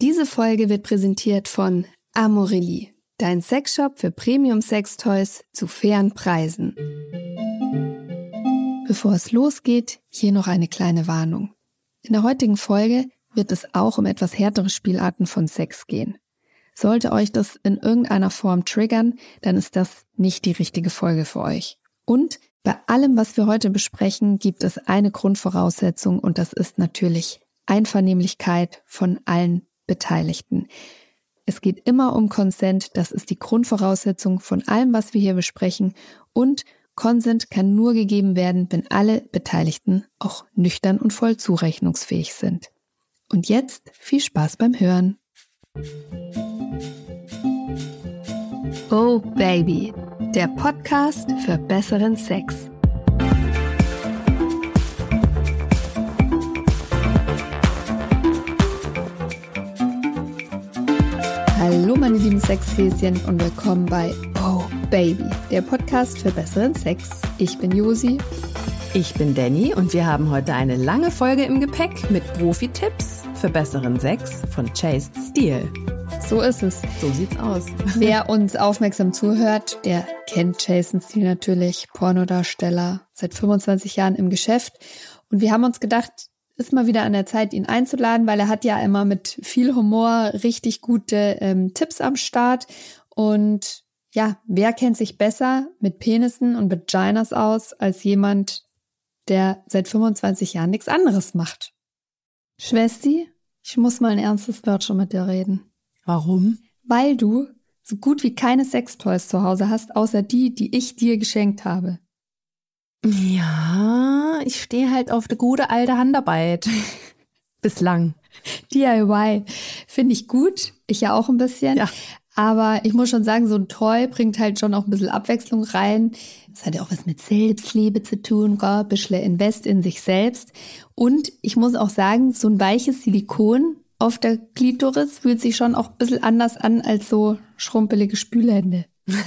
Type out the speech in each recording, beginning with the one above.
Diese Folge wird präsentiert von Amorelie, dein Sexshop für Premium-Sextoys zu fairen Preisen. Bevor es losgeht, hier noch eine kleine Warnung. In der heutigen Folge wird es auch um etwas härtere Spielarten von Sex gehen. Sollte euch das in irgendeiner Form triggern, dann ist das nicht die richtige Folge für euch. Und bei allem, was wir heute besprechen, gibt es eine Grundvoraussetzung und das ist natürlich Einvernehmlichkeit von allen Beteiligten. Es geht immer um Consent, das ist die Grundvoraussetzung von allem, was wir hier besprechen. Und Consent kann nur gegeben werden, wenn alle Beteiligten auch nüchtern und voll zurechnungsfähig sind. Und jetzt viel Spaß beim Hören. Oh Baby, der Podcast für besseren Sex. Hallo meine lieben Sexhäschen und willkommen bei Oh Baby, der Podcast für besseren Sex. Ich bin Josi. Ich bin Danny und wir haben heute eine lange Folge im Gepäck mit Profi-Tipps für besseren Sex von Chaste Steel. So ist es. So sieht's aus. Wer uns aufmerksam zuhört, der kennt Chaste Steel natürlich, Pornodarsteller, seit 25 Jahren im Geschäft. Und wir haben uns gedacht, ist mal wieder an der Zeit, ihn einzuladen, weil er hat ja immer mit viel Humor richtig gute Tipps am Start. Und ja, wer kennt sich besser mit Penissen und Vaginas aus, als jemand, der seit 25 Jahren nichts anderes macht? Schwesti, ich muss mal ein ernstes Wörtchen mit dir reden. Warum? Weil du so gut wie keine Sextoys zu Hause hast, außer die ich dir geschenkt habe. Ja, ich stehe halt auf die gute alte Handarbeit. Bislang. DIY finde ich gut. Ich ja auch ein bisschen. Ja. Aber ich muss schon sagen, so ein Toy bringt halt schon auch ein bisschen Abwechslung rein. Das hat ja auch was mit Selbstliebe zu tun, ein bisschen Invest in sich selbst. Und ich muss auch sagen, so ein weiches Silikon auf der Klitoris fühlt sich schon auch ein bisschen anders an als so schrumpelige Spülhände.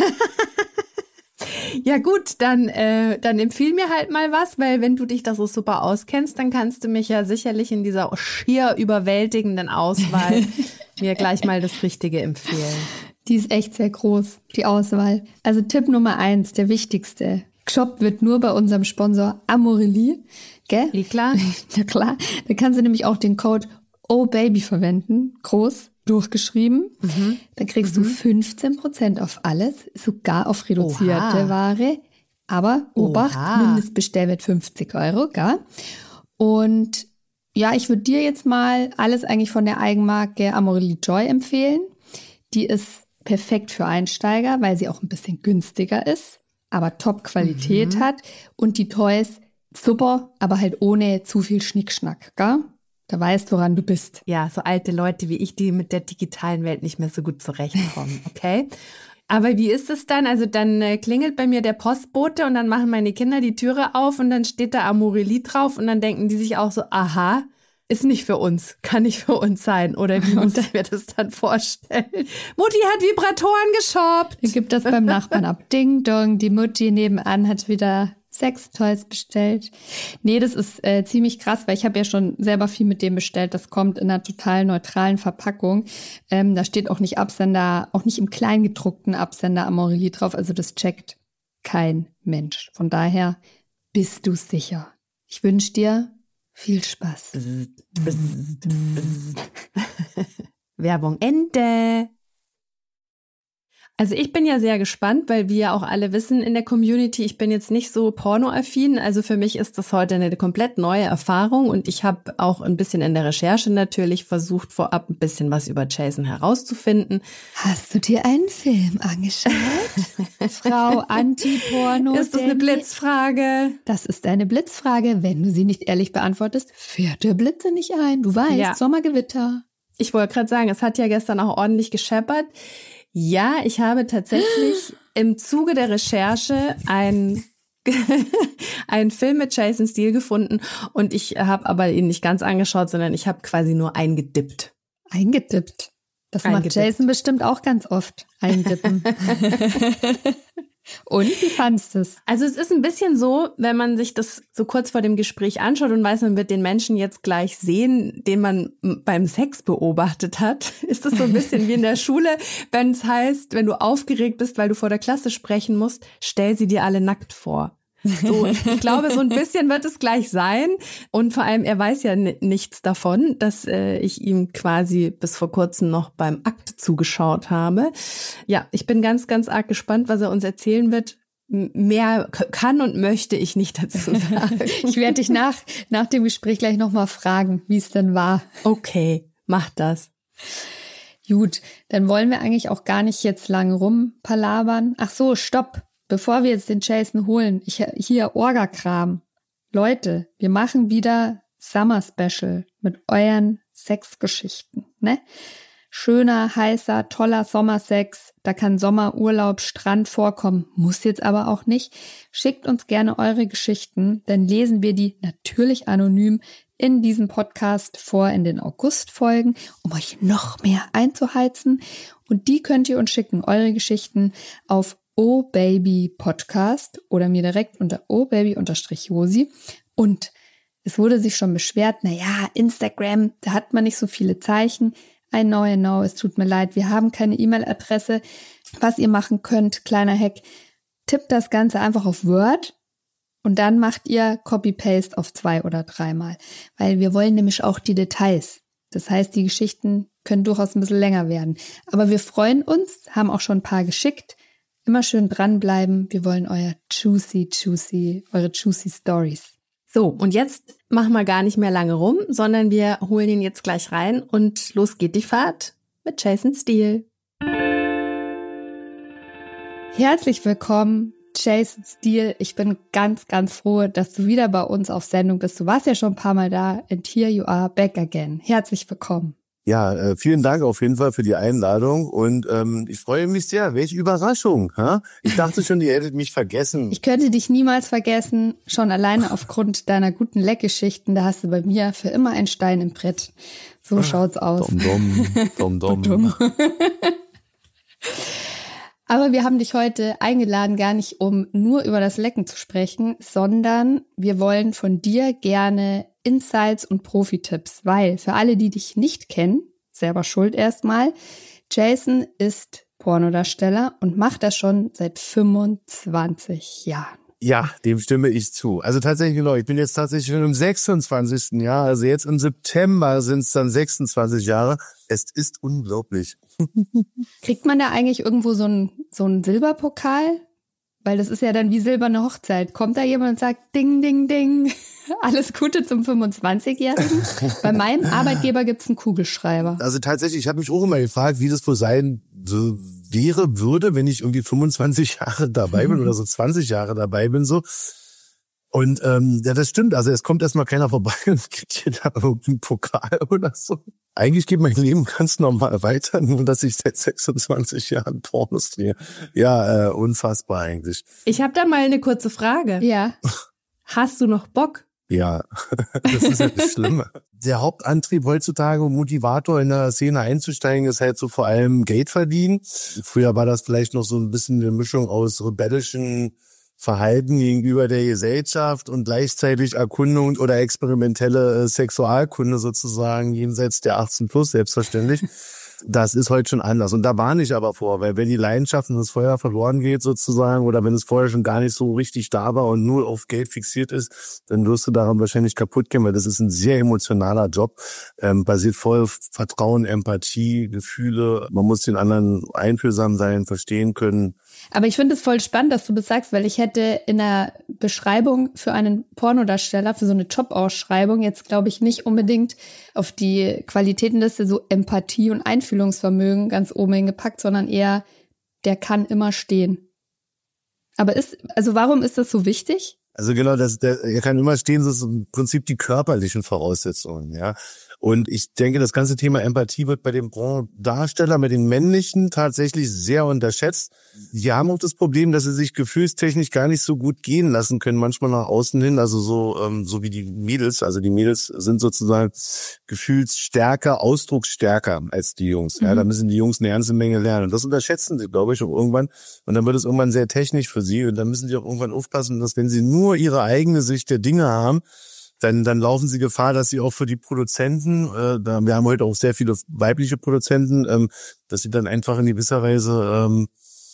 Ja gut, dann empfiehl mir halt mal was, weil wenn du dich da so super auskennst, dann kannst du mich ja sicherlich in dieser schier überwältigenden Auswahl mir gleich mal das Richtige empfehlen. Die ist echt sehr groß, die Auswahl. Also Tipp Nummer 1, der wichtigste. Geshoppt wird nur bei unserem Sponsor Amorelie, gell? Wie klar? Ja klar, da kannst du nämlich auch den Code Oh Baby verwenden, groß durchgeschrieben. Dann kriegst du 15% auf alles, sogar auf reduzierte Ware. Aber Obacht, Mindestbestellwert 50 €, gell? Und ja, ich würde dir jetzt mal alles eigentlich von der Eigenmarke Amorelie Joy empfehlen. Die ist perfekt für Einsteiger, weil sie auch ein bisschen günstiger ist, aber Top-Qualität hat. Und die Toys super, aber halt ohne zu viel Schnickschnack, gell? Da weißt, woran du bist. Ja, so alte Leute wie ich, die mit der digitalen Welt nicht mehr so gut zurechtkommen, okay? Aber wie ist es dann? Also dann klingelt bei mir der Postbote und dann machen meine Kinder die Türe auf und dann steht da Amorelie drauf und dann denken die sich auch so, aha, ist nicht für uns, kann nicht für uns sein. Oder wie muss ich mir das dann vorstellen? Mutti hat Vibratoren geshoppt. Dann gibt das beim Nachbarn ab. Ding dong, die Mutti nebenan hat wieder Sextoys bestellt. Nee, das ist ziemlich krass, weil ich habe ja schon selber viel mit dem bestellt. Das kommt in einer total neutralen Verpackung. Da steht auch nicht Absender, auch nicht im kleingedruckten Absender Amorelie drauf. Also das checkt kein Mensch. Von daher bist du sicher. Ich wünsche dir viel Spaß. Werbung Ende. Also ich bin ja sehr gespannt, weil wir ja auch alle wissen in der Community, ich bin jetzt nicht so pornoaffin, also für mich ist das heute eine komplett neue Erfahrung und ich habe auch ein bisschen in der Recherche natürlich versucht, vorab ein bisschen was über Jason herauszufinden. Hast du dir einen Film angeschaut? Frau Anti-Porno. Ist das eine Blitzfrage? Das ist eine Blitzfrage. Wenn du sie nicht ehrlich beantwortest, fährt der Blitze nicht ein. Du weißt, ja. Sommergewitter. Ich wollte gerade sagen, es hat ja gestern auch ordentlich gescheppert. Ja, ich habe tatsächlich im Zuge der Recherche einen Film mit Chaste Steel gefunden und ich habe aber ihn nicht ganz angeschaut, sondern ich habe quasi nur eingedippt. Eingedippt? Das macht Jason bestimmt auch ganz oft. Eindippen. Und wie fandst du es? Also es ist ein bisschen so, wenn man sich das so kurz vor dem Gespräch anschaut und weiß, man wird den Menschen jetzt gleich sehen, den man beim Sex beobachtet hat, ist es so ein bisschen wie in der Schule, wenn es heißt, wenn du aufgeregt bist, weil du vor der Klasse sprechen musst, stell sie dir alle nackt vor. So, ich glaube, so ein bisschen wird es gleich sein. Und vor allem, er weiß ja nichts davon, dass ich ihm quasi bis vor kurzem noch beim Akt zugeschaut habe. Ja, ich bin ganz, ganz arg gespannt, was er uns erzählen wird. Mehr kann und möchte ich nicht dazu sagen. Ich werde dich nach dem Gespräch gleich nochmal fragen, wie es denn war. Okay, mach das. Gut, dann wollen wir eigentlich auch gar nicht jetzt lange rumpalabern. Ach so, stopp. Bevor wir jetzt den Jason holen, hier Orga-Kram. Leute, wir machen wieder Summer Special mit euren Sexgeschichten, ne? Schöner, heißer, toller Sommersex, da kann Sommerurlaub, Strand vorkommen, muss jetzt aber auch nicht. Schickt uns gerne eure Geschichten, dann lesen wir die natürlich anonym in diesem Podcast vor in den August-Folgen, um euch noch mehr einzuheizen. Und die könnt ihr uns schicken, eure Geschichten auf obabypodcast oder mir direkt unter obaby_josi. Und es wurde sich schon beschwert, Instagram, da hat man nicht so viele Zeichen. I know, es tut mir leid, wir haben keine E-Mail-Adresse. Was ihr machen könnt, kleiner Hack, tippt das Ganze einfach auf Word und dann macht ihr Copy-Paste auf 2 oder 3 Mal. Weil wir wollen nämlich auch die Details. Das heißt, die Geschichten können durchaus ein bisschen länger werden. Aber wir freuen uns, haben auch schon ein paar geschickt. Immer schön dranbleiben. Wir wollen eure juicy Stories. So, und jetzt machen wir gar nicht mehr lange rum, sondern wir holen ihn jetzt gleich rein und los geht die Fahrt mit Jason Steele. Herzlich willkommen, Jason Steele. Ich bin ganz, ganz froh, dass du wieder bei uns auf Sendung bist. Du warst ja schon ein paar Mal da and here you are back again. Herzlich willkommen. Ja, vielen Dank auf jeden Fall für die Einladung und ich freue mich sehr. Welche Überraschung, ha? Ich dachte schon, ihr hättet mich vergessen. Ich könnte dich niemals vergessen, schon alleine aufgrund deiner guten Leckgeschichten. Da hast du bei mir für immer einen Stein im Brett. So schaut's aus. Dom. Aber wir haben dich heute eingeladen, gar nicht um nur über das Lecken zu sprechen, sondern wir wollen von dir gerne Insights und Profi-Tipps, weil für alle, die dich nicht kennen, selber schuld erstmal, Jason ist Pornodarsteller und macht das schon seit 25 Jahren. Ja, dem stimme ich zu. Also tatsächlich, genau, ich bin jetzt tatsächlich schon im 26. Jahr, also jetzt im September sind es dann 26 Jahre. Es ist unglaublich. Kriegt man da eigentlich irgendwo so einen Silberpokal? Weil das ist ja dann wie silberne Hochzeit. Kommt da jemand und sagt, ding, ding, ding, alles Gute zum 25-Jährigen? Bei meinem Arbeitgeber gibt's einen Kugelschreiber. Also tatsächlich, ich habe mich auch immer gefragt, wie das wohl sein würde, wenn ich irgendwie 25 Jahre dabei bin oder so 20 Jahre dabei bin, so. Und ja, das stimmt. Also es kommt erstmal keiner vorbei und kriegt hier da irgendeinen Pokal oder so. Eigentlich geht mein Leben ganz normal weiter, nur dass ich seit 26 Jahren Pornos drehe. Ja, unfassbar eigentlich. Ich habe da mal eine kurze Frage. Ja. Hast du noch Bock? Ja, das ist ja das Schlimme. Der Hauptantrieb heutzutage, Motivator in der Szene einzusteigen, ist halt so vor allem Geld verdienen. Früher war das vielleicht noch so ein bisschen eine Mischung aus rebellischen Verhalten gegenüber der Gesellschaft und gleichzeitig Erkundung oder experimentelle Sexualkunde sozusagen jenseits der 18 plus, selbstverständlich. Das ist heute schon anders. Und da warne ich aber vor, weil wenn die Leidenschaft und das Feuer verloren geht sozusagen oder wenn es vorher schon gar nicht so richtig da war und nur auf Geld fixiert ist, dann wirst du daran wahrscheinlich kaputt gehen, weil das ist ein sehr emotionaler Job, basiert voll auf Vertrauen, Empathie, Gefühle. Man muss den anderen einfühlsam sein, verstehen können. Aber ich finde es voll spannend, dass du das sagst, weil ich hätte in der Beschreibung für einen Pornodarsteller, für so eine Jobausschreibung jetzt, glaube ich, nicht unbedingt auf die Qualitätenliste so Empathie und Einfühlungsvermögen ganz oben hingepackt, sondern eher, der kann immer stehen. Aber warum ist das so wichtig? Also genau, er kann immer stehen, das ist im Prinzip die körperlichen Voraussetzungen, ja. Und ich denke, das ganze Thema Empathie wird bei dem Darsteller, mit den männlichen, tatsächlich sehr unterschätzt. Die haben auch das Problem, dass sie sich gefühlstechnisch gar nicht so gut gehen lassen können, manchmal nach außen hin, also so wie die Mädels. Also die Mädels sind sozusagen gefühlsstärker, ausdrucksstärker als die Jungs. Ja, da müssen die Jungs eine ganze Menge lernen. Und das unterschätzen sie, glaube ich, auch irgendwann. Und dann wird es irgendwann sehr technisch für sie. Und dann müssen sie auch irgendwann aufpassen, dass wenn sie nur ihre eigene Sicht der Dinge haben, dann laufen sie Gefahr, dass sie auch für die Produzenten, wir haben heute auch sehr viele weibliche Produzenten, dass sie dann einfach in gewisser Weise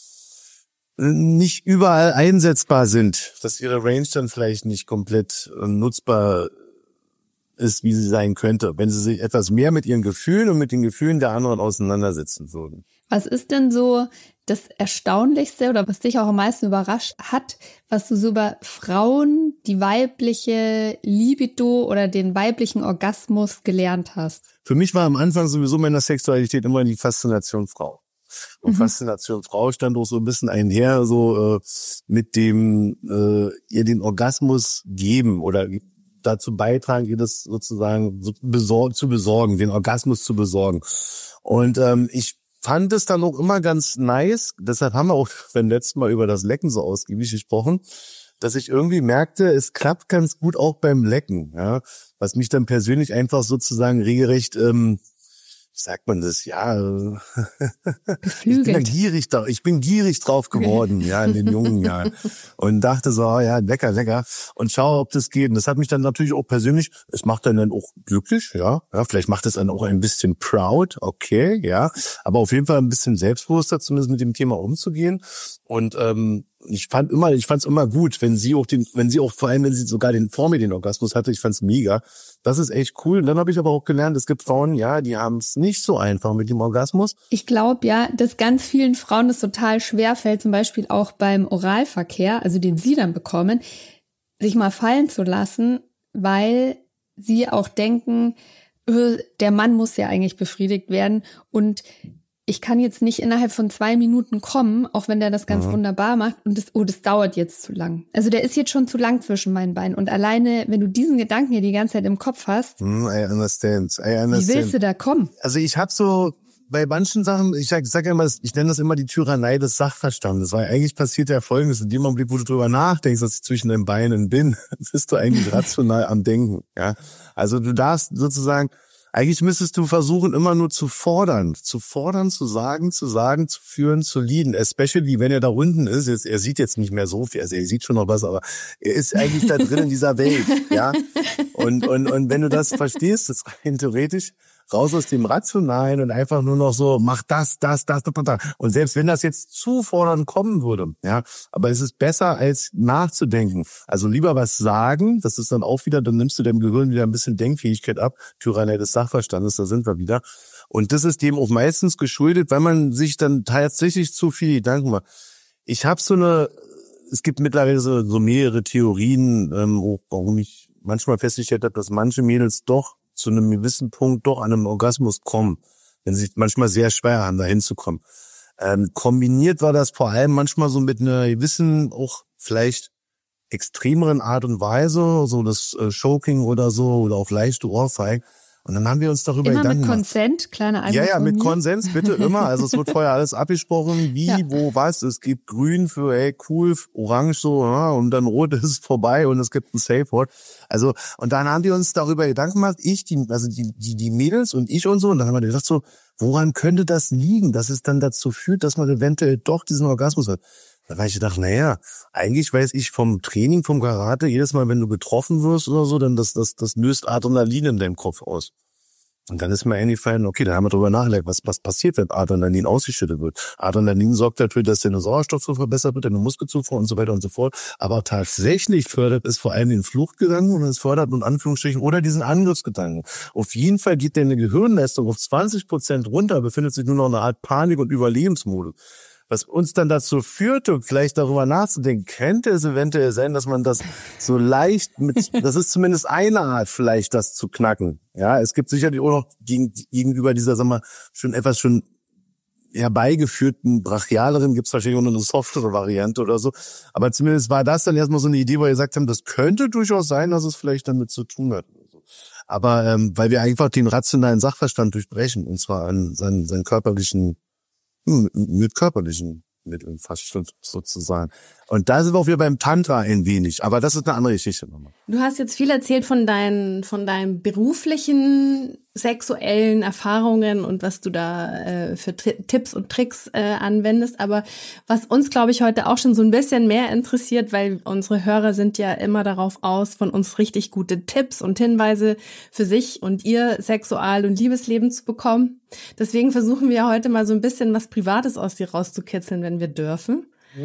nicht überall einsetzbar sind, dass ihre Range dann vielleicht nicht komplett nutzbar ist, wie sie sein könnte, wenn sie sich etwas mehr mit ihren Gefühlen und mit den Gefühlen der anderen auseinandersetzen würden. Was ist denn so das Erstaunlichste oder was dich auch am meisten überrascht hat, was du so über Frauen, die weibliche Libido oder den weiblichen Orgasmus gelernt hast? Für mich war am Anfang sowieso meiner Sexualität immer die Faszination Frau. Und Faszination Frau stand auch so ein bisschen einher, so mit dem ihr den Orgasmus geben oder dazu beitragen, ihr das sozusagen zu besorgen, den Orgasmus zu besorgen. Und ich fand es dann auch immer ganz nice, deshalb haben wir auch beim letzten Mal über das Lecken so ausgiebig gesprochen, dass ich irgendwie merkte, es klappt ganz gut auch beim Lecken, ja, was mich dann persönlich einfach sozusagen regelrecht, wie sagt man das, ja, ich bin gierig drauf geworden, ja, in den jungen Jahren und dachte so, ja, lecker und schaue, ob das geht. Und das hat mich dann natürlich auch persönlich, es macht dann auch glücklich, ja, vielleicht macht es dann auch ein bisschen proud, okay, ja, aber auf jeden Fall ein bisschen selbstbewusster, zumindest mit dem Thema umzugehen. Und ich fand's immer gut, wenn sie auch vor allem, wenn sie sogar vor mir den Orgasmus hatte, ich fand's mega. Das ist echt cool. Und dann habe ich aber auch gelernt, es gibt Frauen, ja, die haben es nicht so einfach mit dem Orgasmus. Ich glaube ja, dass ganz vielen Frauen das total schwer fällt, zum Beispiel auch beim Oralverkehr, also den sie dann bekommen, sich mal fallen zu lassen, weil sie auch denken, der Mann muss ja eigentlich befriedigt werden und ich kann jetzt nicht innerhalb von 2 Minuten kommen, auch wenn der das ganz wunderbar macht und das dauert jetzt zu lang. Also der ist jetzt schon zu lang zwischen meinen Beinen und alleine, wenn du diesen Gedanken hier die ganze Zeit im Kopf hast, I understand. Wie willst du da kommen? Also ich habe so bei manchen Sachen, ich sag ja immer, ich nenne das immer die Tyrannei des Sachverstandes, weil eigentlich passiert ja Folgendes, in dem Augenblick, wo du drüber nachdenkst, dass ich zwischen den Beinen bin, bist du eigentlich rational am Denken, ja. Also du darfst sozusagen, eigentlich müsstest du versuchen, immer nur zu fordern, zu sagen, zu führen, zu leaden. Especially, wenn er da unten ist. Er sieht jetzt nicht mehr so viel, also er sieht schon noch was, aber er ist eigentlich da drin in dieser Welt, ja. Und wenn du das verstehst, das rein theoretisch, raus aus dem Rationalen und einfach nur noch so, mach das. Und selbst wenn das jetzt zu fordernd kommen würde, ja, aber es ist besser, als nachzudenken. Also lieber was sagen, das ist dann auch wieder, dann nimmst du deinem Gehirn wieder ein bisschen Denkfähigkeit ab, Tyrannei des Sachverstandes, da sind wir wieder. Und das ist dem auch meistens geschuldet, weil man sich dann tatsächlich zu viel Gedanken macht. Ich habe es gibt mittlerweile so mehrere Theorien, warum ich manchmal festgestellt habe, dass manche Mädels doch zu einem gewissen Punkt doch an einem Orgasmus kommen, wenn sie manchmal sehr schwer haben, da hinzukommen. Kombiniert war das vor allem manchmal so mit einer gewissen, auch vielleicht extremeren Art und Weise, so das Choking oder so, oder auch leichte Ohrfeigen. Und dann haben wir uns darüber Gedanken gemacht. Immer mit Consent, kleine Einwurf. Ja, mit Konsens, bitte immer. Also es wird vorher alles abgesprochen, wie, wo, was. Es gibt grün für, hey, cool, orange so, ja, und dann rot ist vorbei und es gibt ein Safe Word. Also, und dann haben wir uns darüber Gedanken gemacht, die Mädels und ich und so, und dann haben wir gedacht so, woran könnte das liegen, dass es dann dazu führt, dass man eventuell doch diesen Orgasmus hat? Da habe ich gedacht, naja, eigentlich weiß ich vom Training, vom Karate, jedes Mal, wenn du getroffen wirst oder so, dann das löst Adrenalin in deinem Kopf aus. Und dann ist mir eingefallen, okay, da haben wir drüber nachgedacht, was passiert, wenn Adrenalin ausgeschüttet wird. Adrenalin sorgt dafür, dass deine Sauerstoffzufuhr verbessert wird, deine Muskelzufuhr und so weiter und so fort. Aber tatsächlich fördert es vor allem den Fluchtgedanken und es fördert in Anführungsstrichen oder diesen Angriffsgedanken. Auf jeden Fall geht deine Gehirnleistung auf 20% runter, befindet sich nur noch eine Art Panik- und Überlebensmodus. Was uns dann dazu führte, vielleicht darüber nachzudenken, könnte es eventuell sein, dass man das so leicht das ist zumindest eine Art vielleicht, das zu knacken. Ja, es gibt sicherlich auch noch gegenüber dieser, schon herbeigeführten, brachialeren, gibt es wahrscheinlich auch noch eine softere Variante oder so. Aber zumindest war das dann erstmal so eine Idee, wo wir gesagt haben, das könnte durchaus sein, dass es vielleicht damit zu tun hat. Aber weil wir einfach den rationalen Sachverstand durchbrechen, und zwar an seinen körperlichen, mit körperlichen Mitteln fast schon sozusagen. Und da sind wir auch wieder beim Tantra ein wenig, aber das ist eine andere Geschichte nochmal. Du hast jetzt viel erzählt von deinen beruflichen sexuellen Erfahrungen und was du da für Tipps und Tricks anwendest. Aber was uns, glaube ich, heute auch schon so ein bisschen mehr interessiert, weil unsere Hörer sind ja immer darauf aus, von uns richtig gute Tipps und Hinweise für sich und ihr Sexual- und Liebesleben zu bekommen. Deswegen versuchen wir heute mal so ein bisschen was Privates aus dir rauszukitzeln, wenn wir dürfen.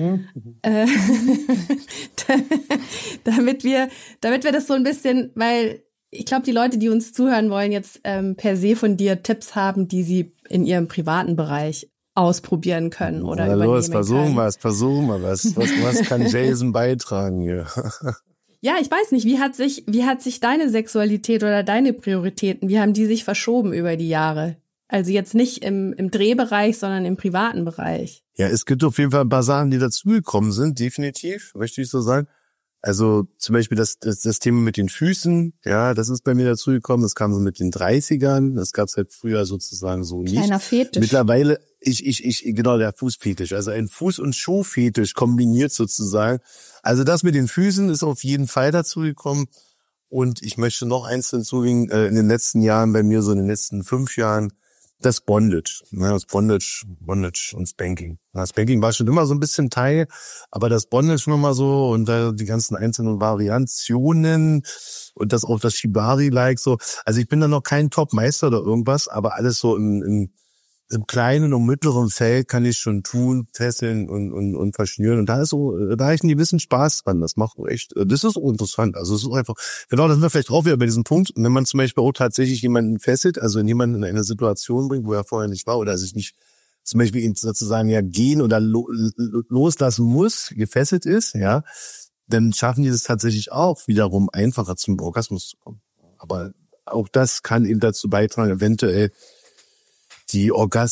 Damit wir das so ein bisschen, weil ich glaube, die Leute, die uns zuhören wollen, jetzt per se von dir Tipps haben, die sie in ihrem privaten Bereich ausprobieren können oder übernehmen los, versuchen wir was. Was kann Jason beitragen hier? Ja, ich weiß nicht, wie hat sich deine Sexualität oder deine Prioritäten, wie haben die sich verschoben über die Jahre? Also jetzt nicht im Drehbereich, sondern im privaten Bereich. Ja, es gibt auf jeden Fall ein paar Sachen, die dazugekommen sind, definitiv, möchte ich so sagen. Also zum Beispiel das Thema mit den Füßen, ja, das ist bei mir dazugekommen. Das kam so mit den 30ern. Das gab es halt früher sozusagen so nicht. Kleiner Fetisch. Mittlerweile, genau, der Fußfetisch. Also ein Fuß- und Schuhfetisch kombiniert sozusagen. Also das mit den Füßen ist auf jeden Fall dazugekommen. Und ich möchte noch eins hinzufügen, in den letzten Jahren, bei mir so in den letzten 5 Jahren, das Bondage. Ja, das Bondage und Spanking. Das Spanking war schon immer so ein bisschen Teil, aber das Bondage nochmal so und die ganzen einzelnen Variationen und das auch das Shibari-like so. Also ich bin da noch kein Top-Meister oder irgendwas, aber alles so im kleinen und mittleren Feld kann ich schon tun, fesseln und verschnüren. Und da habe ich einen gewissen Spaß dran. Das macht echt, das ist auch interessant. Also es ist einfach, genau, da sind wir vielleicht drauf wieder bei diesem Punkt. Wenn man zum Beispiel auch tatsächlich jemanden fesselt, also jemanden in eine Situation bringt, wo er vorher nicht war oder sich nicht zum Beispiel ihn sozusagen ja gehen oder loslassen muss, gefesselt ist, ja, dann schaffen die das tatsächlich auch wiederum einfacher zum Orgasmus zu kommen. Aber auch das kann eben dazu beitragen, eventuell die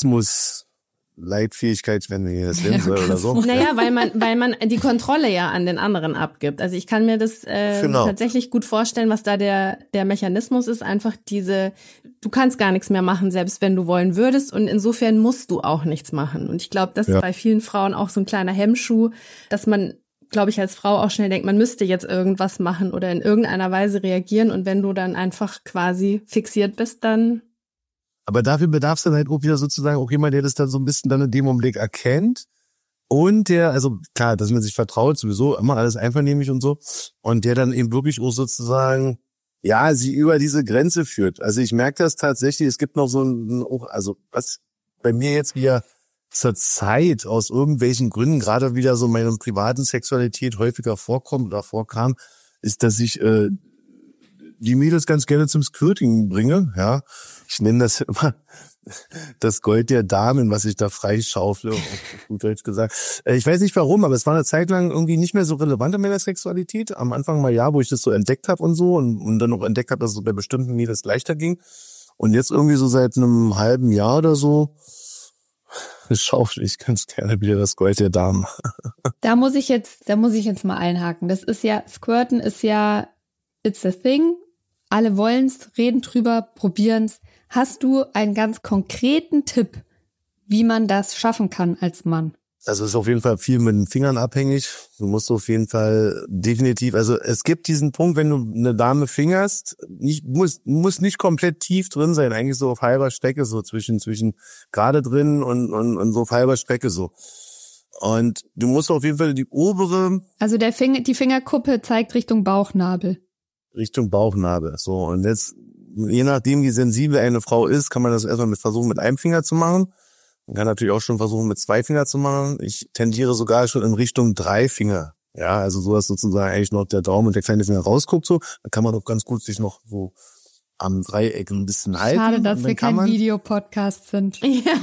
Orgasmus-Leitfähigkeit, wenn wir das nennen soll oder so. Naja, weil man die Kontrolle ja an den anderen abgibt. Also ich kann mir das tatsächlich gut vorstellen, was da der Mechanismus ist. Einfach du kannst gar nichts mehr machen, selbst wenn du wollen würdest. Und insofern musst du auch nichts machen. Und ich glaube, das ist bei vielen Frauen auch so ein kleiner Hemmschuh, dass man, glaube ich, als Frau auch schnell denkt, man müsste jetzt irgendwas machen oder in irgendeiner Weise reagieren. Und wenn du dann einfach quasi fixiert bist, dann... Aber dafür bedarf es dann halt auch wieder sozusagen auch jemand, der das dann so ein bisschen dann in dem Augenblick erkennt und der, also klar, dass man sich vertraut, sowieso immer alles einvernehmlich und so, und der dann eben wirklich auch sozusagen, ja, sie über diese Grenze führt. Also ich merke das tatsächlich, es gibt noch so also was bei mir jetzt wieder zur Zeit aus irgendwelchen Gründen gerade wieder so meine privaten Sexualität häufiger vorkommt oder vorkam, ist, dass ich die Mädels ganz gerne zum Squirting bringe, ja. Ich nenne das immer das Gold der Damen, was ich da freischaufle, auf gut Deutsch gesagt. Ich weiß nicht warum, aber es war eine Zeit lang irgendwie nicht mehr so relevant in meiner Sexualität. Am Anfang mal ja, wo ich das so entdeckt habe und so und dann auch entdeckt habe, dass es bei bestimmten Mädels leichter ging. Und jetzt irgendwie so seit einem halben Jahr oder so schaufel ich ganz gerne wieder das Gold der Damen. Da muss ich jetzt mal einhaken. Das ist ja, Squirten ist ja, it's a thing. Alle wollen's, reden drüber, probieren's. Hast du einen ganz konkreten Tipp, wie man das schaffen kann als Mann? Also es ist auf jeden Fall viel mit den Fingern abhängig. Du musst auf jeden Fall definitiv, also es gibt diesen Punkt, wenn du eine Dame fingerst, muss nicht komplett tief drin sein, eigentlich so auf halber Strecke, so zwischen gerade drin und so auf halber Strecke so. Und du musst auf jeden Fall die obere... Also die Fingerkuppe zeigt Richtung Bauchnabel. Richtung Bauchnabel. So, und jetzt, je nachdem, wie sensibel eine Frau ist, kann man das erstmal versuchen, mit einem Finger zu machen. Man kann natürlich auch schon versuchen, mit 2 Fingern zu machen. Ich tendiere sogar schon in Richtung 3 Finger. Ja, also so, dass sozusagen eigentlich noch der Daumen und der kleine Finger rausguckt, so. Dann kann man doch ganz gut sich noch so am Dreieck ein bisschen halten. Schade, dass wir kein Videopodcast sind.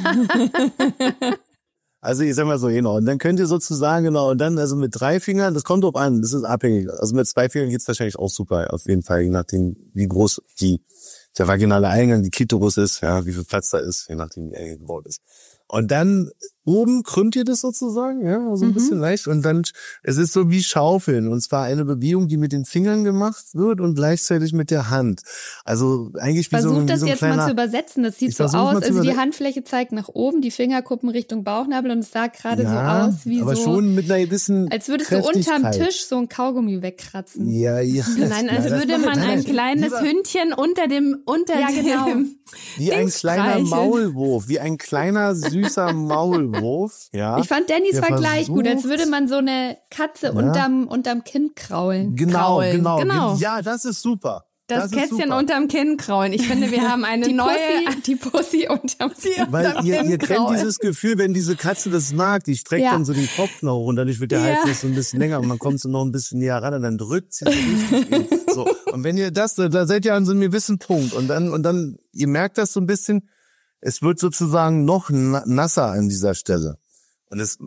Ja. Also ich sag mal so, genau. Und dann könnt ihr sozusagen, genau, und dann also mit 3 Fingern, das kommt drauf an, das ist abhängig. Also mit 2 Fingern geht's wahrscheinlich auch super, auf jeden Fall, je nachdem, wie groß der vaginale Eingang, die Klitoris ist, ja, wie viel Platz da ist, je nachdem, wie eng gebaut ist. Und dann oben krümmt ihr das sozusagen, ja, so ein bisschen leicht. Und dann, es ist so wie Schaufeln. Und zwar eine Bewegung, die mit den Fingern gemacht wird und gleichzeitig mit der Hand. Also eigentlich wie so ein Versuch das so ein jetzt kleiner, mal zu übersetzen. Das sieht so aus, also die Handfläche zeigt nach oben, die Fingerkuppen Richtung Bauchnabel und es sah gerade so aus wie aber so, schon mit einer gewissen als würdest du unterm Tisch so ein Kaugummi wegkratzen. Ja. Nein, als würde man ein kleines Hündchen unter dem genau. Wie ein kleiner Maulwurf, wie ein kleiner süßer Maulwurf, ja. Ich fand Dannys Vergleich gut, als würde man so eine Katze unterm Kinn kraulen. Genau. Ja, das ist super. Das Kätzchen unterm Kinn kraulen. Ich finde, wir haben eine die Pussy unterm Kinn. Weil ihr kennt dieses Gefühl, wenn diese Katze das mag, die streckt dann so den Kopf nach hoch und dadurch wird der Hals so ein bisschen länger und man kommt so noch ein bisschen näher ran und dann drückt sie so richtig. So. Und wenn ihr das, da seid ihr an so einem gewissen Punkt und dann, ihr merkt das so ein bisschen, es wird sozusagen noch nasser an dieser Stelle. Und es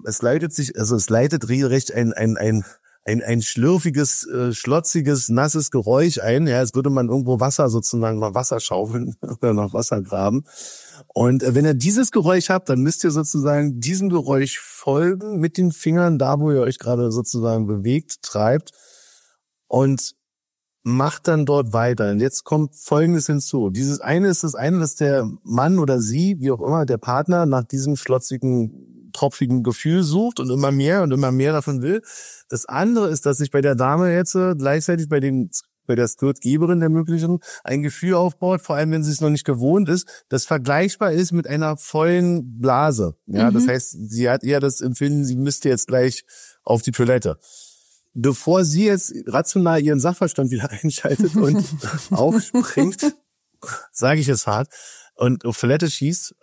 leitet regelrecht ein schlürfiges, schlotziges, nasses Geräusch ein. Ja, als würde man irgendwo Wasser sozusagen nach Wasser schaufeln oder nach Wasser graben. Und wenn ihr dieses Geräusch habt, dann müsst ihr sozusagen diesem Geräusch folgen mit den Fingern, da wo ihr euch gerade sozusagen bewegt, treibt und macht dann dort weiter. Und jetzt kommt Folgendes hinzu. Dieses eine ist das eine, dass der Mann oder sie, wie auch immer, der Partner nach diesem schlotzigen, tropfigen Gefühl sucht und immer mehr davon will. Das andere ist, dass sich bei der Dame jetzt gleichzeitig bei der Skirtgeberin der möglichen ein Gefühl aufbaut, vor allem wenn sie es noch nicht gewohnt ist, das vergleichbar ist mit einer vollen Blase. Ja, das heißt, sie hat eher das Empfinden, sie müsste jetzt gleich auf die Toilette. Bevor sie jetzt rational ihren Sachverstand wieder einschaltet und aufspringt, sage ich es hart, und auf Toilette schießt,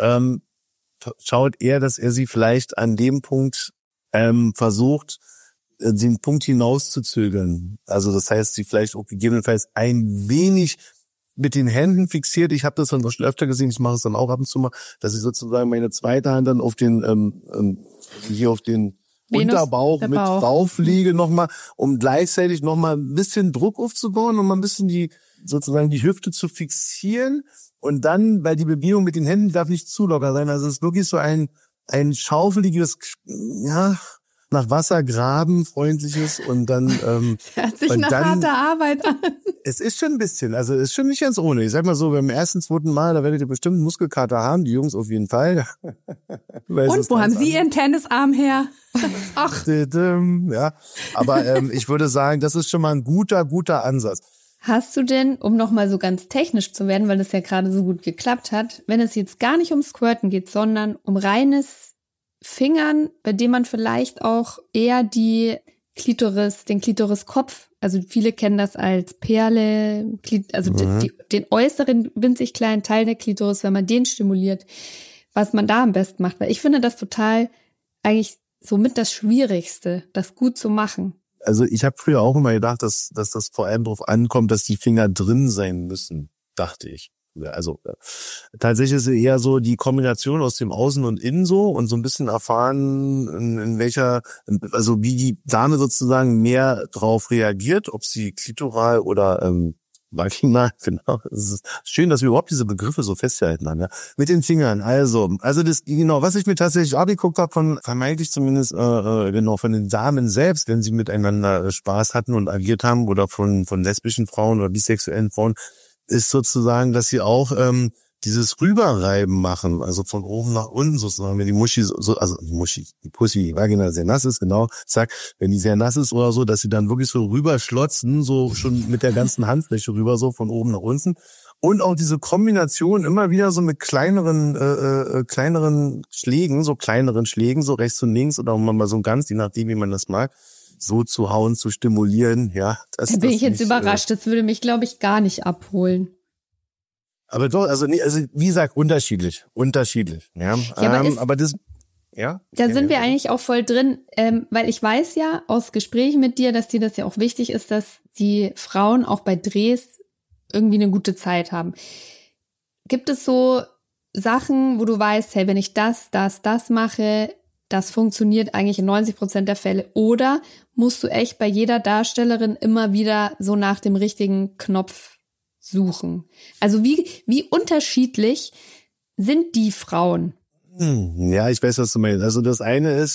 schaut er, dass er sie vielleicht an dem Punkt versucht, den Punkt hinauszuzögern. Also das heißt, sie vielleicht auch gegebenenfalls ein wenig mit den Händen fixiert. Ich habe das dann schon öfter gesehen, ich mache es dann auch ab und zu mal, dass ich sozusagen meine zweite Hand dann auf den hier auf den Unterbauch mit drauflege nochmal, um gleichzeitig nochmal ein bisschen Druck aufzubauen, um mal ein bisschen die Hüfte zu fixieren. Und dann, weil die Bewegung mit den Händen darf nicht zu locker sein, also es ist wirklich so ein schaufeliges, ja, nach Wasser graben, freundliches und dann hört sich nach harter Arbeit an. Es ist schon ein bisschen, also es ist schon nicht ganz ohne. Ich sag mal so, beim ersten, zweiten Mal, da werdet ihr bestimmt einen Muskelkater haben, die Jungs auf jeden Fall. Und wo haben Sie Ihren Tennisarm her? Ach. Ja, aber ich würde sagen, das ist schon mal ein guter Ansatz. Hast du denn, um nochmal so ganz technisch zu werden, weil das ja gerade so gut geklappt hat, wenn es jetzt gar nicht um Squirten geht, sondern um reines Fingern, bei dem man vielleicht auch eher den Klitoriskopf, also viele kennen das als Perle, also den äußeren winzig kleinen Teil der Klitoris, wenn man den stimuliert, was man da am besten macht. Weil ich finde das total eigentlich somit das Schwierigste, das gut zu machen. Also ich habe früher auch immer gedacht, dass das vor allem darauf ankommt, dass die Finger drin sein müssen, dachte ich. Also tatsächlich ist es eher so die Kombination aus dem Außen und Innen so und so ein bisschen erfahren, in welcher, also wie die Dame sozusagen mehr drauf reagiert, ob sie klitoral oder vaginal, genau. Es ist schön, dass wir überhaupt diese Begriffe so festgehalten haben, ja. Mit den Fingern, also das, genau, was ich mir tatsächlich abgeguckt habe von, vermeintlich zumindest, genau, von den Damen selbst, wenn sie miteinander Spaß hatten und agiert haben oder von lesbischen Frauen oder bisexuellen Frauen, ist sozusagen, dass sie auch dieses Rüberreiben machen, also von oben nach unten sozusagen, wenn die Muschi die Pussy, die Vagina sehr nass ist, genau, zack, wenn die sehr nass ist oder so, dass sie dann wirklich so rüberschlotzen, so schon mit der ganzen Handfläche rüber, so von oben nach unten. Und auch diese Kombination immer wieder so mit kleineren Schlägen, so rechts und links oder mal so ganz, je nachdem, wie man das mag, so zu hauen, zu stimulieren, ja. Da bin ich jetzt überrascht, das würde mich, glaube ich, gar nicht abholen. Aber doch, also wie gesagt, unterschiedlich, ja. Aber das, ja. Da sind wir eigentlich auch voll drin, weil ich weiß ja aus Gesprächen mit dir, dass dir das ja auch wichtig ist, dass die Frauen auch bei Drehs irgendwie eine gute Zeit haben. Gibt es so Sachen, wo du weißt, hey, wenn ich das mache, das funktioniert eigentlich in 90% der Fälle? Oder musst du echt bei jeder Darstellerin immer wieder so nach dem richtigen Knopf suchen? Also wie unterschiedlich sind die Frauen? Ja, ich weiß, was du meinst. Also das eine ist,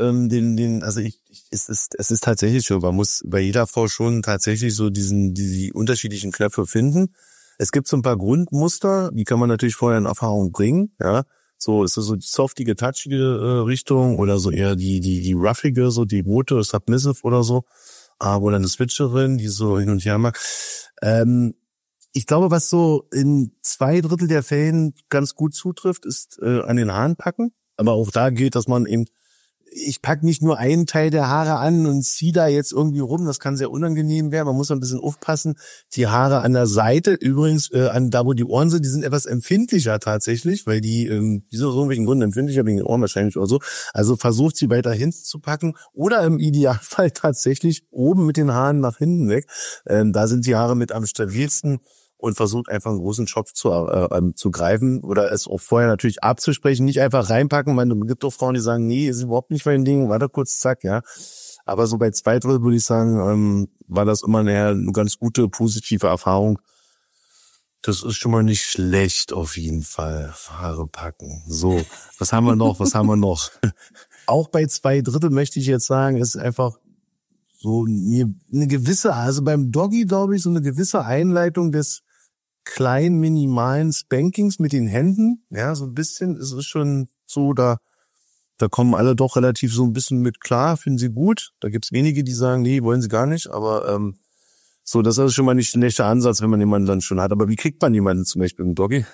es ist tatsächlich so, man muss bei jeder Frau schon tatsächlich so die unterschiedlichen Knöpfe finden. Es gibt so ein paar Grundmuster, die kann man natürlich vorher in Erfahrung bringen, ja. So, ist das so die softige, touchige Richtung oder so eher die roughige, so die rote, submissive oder so. Oder eine Switcherin, die so hin und her mag. Ich glaube, was so in 2/3 der Fällen ganz gut zutrifft, ist an den Haaren packen. Aber auch da gilt, dass man eben, ich pack nicht nur einen Teil der Haare an und ziehe da jetzt irgendwie rum. Das kann sehr unangenehm werden. Man muss ein bisschen aufpassen. Die Haare an der Seite, übrigens, da wo die Ohren sind, die sind etwas empfindlicher tatsächlich, weil die sind aus irgendwelchen Gründen empfindlicher, wegen den Ohren wahrscheinlich oder so. Also versucht sie weiter hinten zu packen oder im Idealfall tatsächlich oben mit den Haaren nach hinten weg. Da sind die Haare mit am stabilsten. Und versucht einfach einen großen Schopf zu greifen oder es auch vorher natürlich abzusprechen, nicht einfach reinpacken. Man gibt doch Frauen, die sagen, nee, ist überhaupt nicht mein Ding, warte kurz, zack, ja. Aber so bei 2/3 würde ich sagen, war das immer eine ganz gute, positive Erfahrung. Das ist schon mal nicht schlecht auf jeden Fall. Haare packen. So, was haben wir noch? Auch bei 2/3 möchte ich jetzt sagen, ist einfach so eine gewisse, also beim Doggy, glaube ich, so eine gewisse Einleitung des kleinen, minimalen Spankings mit den Händen. Ja, so ein bisschen, es ist schon so, da kommen alle doch relativ so ein bisschen mit klar, finden sie gut. Da gibt's wenige, die sagen, nee, wollen sie gar nicht, aber so, das ist schon mal nicht der nächste Ansatz, wenn man jemanden dann schon hat. Aber wie kriegt man jemanden zum Beispiel im Doggy?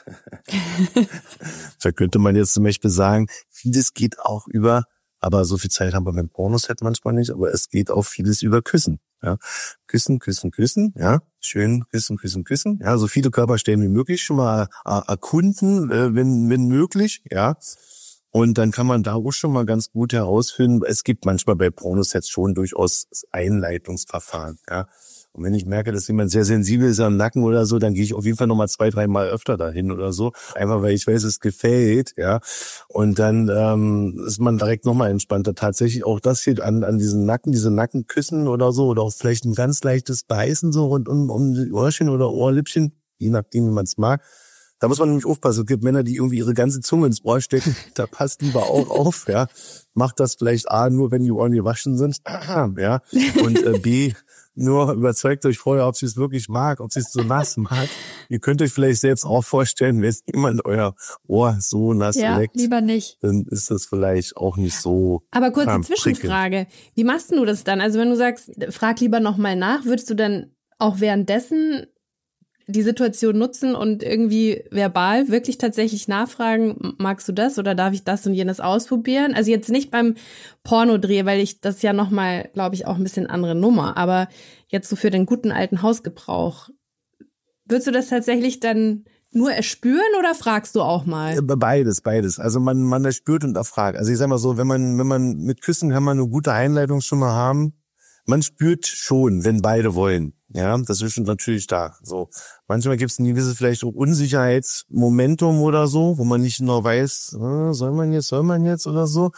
Da könnte man jetzt zum Beispiel sagen, vieles geht auch über, aber so viel Zeit haben wir beim Pornoset manchmal nicht, aber es geht auch vieles über Küssen. Ja, küssen, ja, schön küssen, ja, so viele Körperstellen wie möglich schon mal erkunden, wenn möglich, ja. Und dann kann man da auch schon mal ganz gut herausfinden, es gibt manchmal bei Pornosets schon durchaus Einleitungsverfahren, ja. Und wenn ich merke, dass jemand sehr sensibel ist am Nacken oder so, dann gehe ich auf jeden Fall nochmal 2-3 Mal öfter dahin oder so. Einfach weil ich weiß, es gefällt, ja. Und dann ist man direkt nochmal entspannter. Tatsächlich auch das hier an diesen Nacken, diese Nackenküssen oder so, oder auch vielleicht ein ganz leichtes Beißen so rund um die Ohrchen oder Ohrlippchen, je nachdem, wie man es mag. Da muss man nämlich aufpassen. Es gibt Männer, die irgendwie ihre ganze Zunge ins Ohr stecken. Da passt lieber auch auf, ja. Macht das vielleicht A, nur wenn die Ohren gewaschen sind, ja. Und B, nur überzeugt euch vorher, ob sie es wirklich mag, ob sie es so nass mag. Ihr könnt euch vielleicht selbst auch vorstellen, wenn jemand euer Ohr so nass leckt, lieber nicht. Dann ist das vielleicht auch nicht so. Aber kurze Zwischenfrage. Wie machst du das dann? Also wenn du sagst, frag lieber nochmal nach, würdest du dann auch währenddessen die Situation nutzen und irgendwie verbal wirklich tatsächlich nachfragen, magst du das oder darf ich das und jenes ausprobieren? Also jetzt nicht beim Pornodreh, weil das ist ja nochmal, glaube ich, auch ein bisschen andere Nummer, aber jetzt so für den guten alten Hausgebrauch. Würdest du das tatsächlich dann nur erspüren oder fragst du auch mal? Beides. Also man erspürt und erfragt. Also ich sag mal so, wenn man mit Küssen kann man eine gute Einleitung schon mal haben. Man spürt schon, wenn beide wollen. Ja, das ist schon natürlich da. So, manchmal gibt es ein gewisses vielleicht auch Unsicherheitsmomentum oder so, wo man nicht genau weiß, soll man jetzt oder so,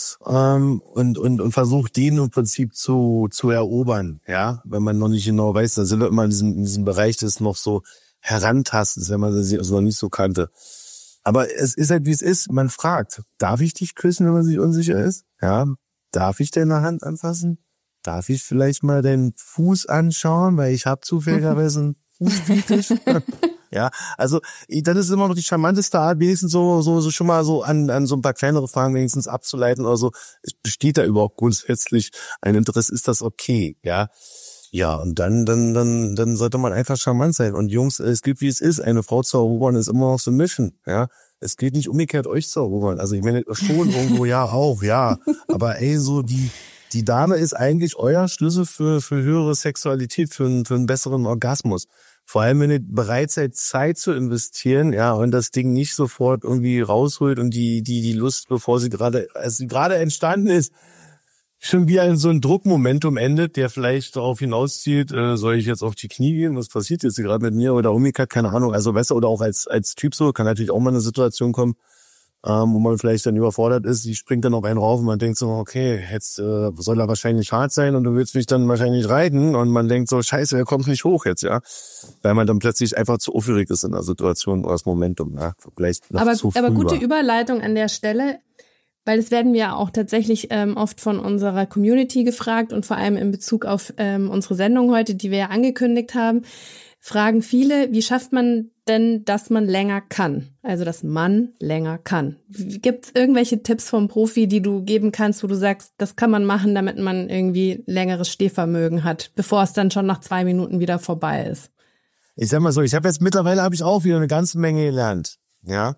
und versucht den im Prinzip zu erobern. Ja, wenn man noch nicht genau weiß, da sind wir immer in diesem Bereich des noch so Herantastens, wenn man das also noch nicht so kannte. Aber es ist halt wie es ist. Man fragt: Darf ich dich küssen, wenn man sich unsicher ist? Ja, darf ich deine Hand anfassen? Darf ich vielleicht mal deinen Fuß anschauen, weil ich habe zufälligerweise einen Fußfetisch? Ja, also das ist immer noch die charmanteste Art, wenigstens so schon mal so an so ein paar kleinere Fragen wenigstens abzuleiten oder so. Besteht da überhaupt grundsätzlich ein Interesse? Ist das okay? Ja. Ja, und dann sollte man einfach charmant sein. Und Jungs, es gibt wie es ist. Eine Frau zu erobern ist immer noch so ein Mission. Ja, es geht nicht umgekehrt, euch zu erobern. Also ich meine schon irgendwo ja auch, ja. Aber so die Dame ist eigentlich euer Schlüssel für höhere Sexualität, für einen besseren Orgasmus. Vor allem, wenn ihr bereit seid, Zeit zu investieren, ja, und das Ding nicht sofort irgendwie rausholt und die Lust, bevor sie gerade entstanden ist, schon wieder in so ein Druckmomentum endet, der vielleicht darauf hinauszielt, soll ich jetzt auf die Knie gehen? Was passiert jetzt gerade mit mir? Oder umgekehrt, keine Ahnung. Also weißt du, oder auch als Typ so, kann natürlich auch mal eine Situation kommen, wo man vielleicht dann überfordert ist, die springt dann auf einen rauf und man denkt so, okay, jetzt soll er wahrscheinlich hart sein und du willst mich dann wahrscheinlich reiten und man denkt so, scheiße, er kommt nicht hoch jetzt, ja. Weil man dann plötzlich einfach zu aufgeregt ist in der Situation oder das Momentum, ja. Vielleicht noch zu früh aber gute war. Überleitung an der Stelle, weil das werden wir auch tatsächlich oft von unserer Community gefragt und vor allem in Bezug auf unsere Sendung heute, die wir ja angekündigt haben, fragen viele, wie schafft man denn, dass man länger kann? Also, dass man länger kann. Gibt es irgendwelche Tipps vom Profi, die du geben kannst, wo du sagst, das kann man machen, damit man irgendwie längeres Stehvermögen hat, bevor es dann schon nach 2 Minuten wieder vorbei ist? Ich sag mal so, mittlerweile habe ich auch wieder eine ganze Menge gelernt, ja.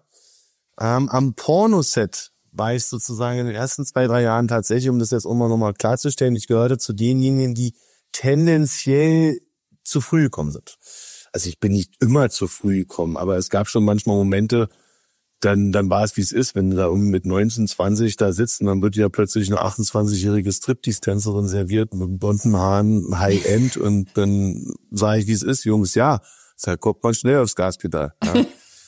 Am Pornoset war ich sozusagen in den ersten 2-3 Jahren tatsächlich, um das jetzt immer nochmal klarzustellen, ich gehörte zu denjenigen, die tendenziell zu früh gekommen sind. Also ich bin nicht immer zu früh gekommen, aber es gab schon manchmal Momente, dann war es, wie es ist, wenn du da mit 19, 20 da sitzt und dann wird dir ja plötzlich eine 28-jährige Striptease-Tänzerin serviert mit blonden Haaren, High-End und dann sage ich, wie es ist, Jungs, ja, da kommt man schnell aufs Gaspedal. Ja.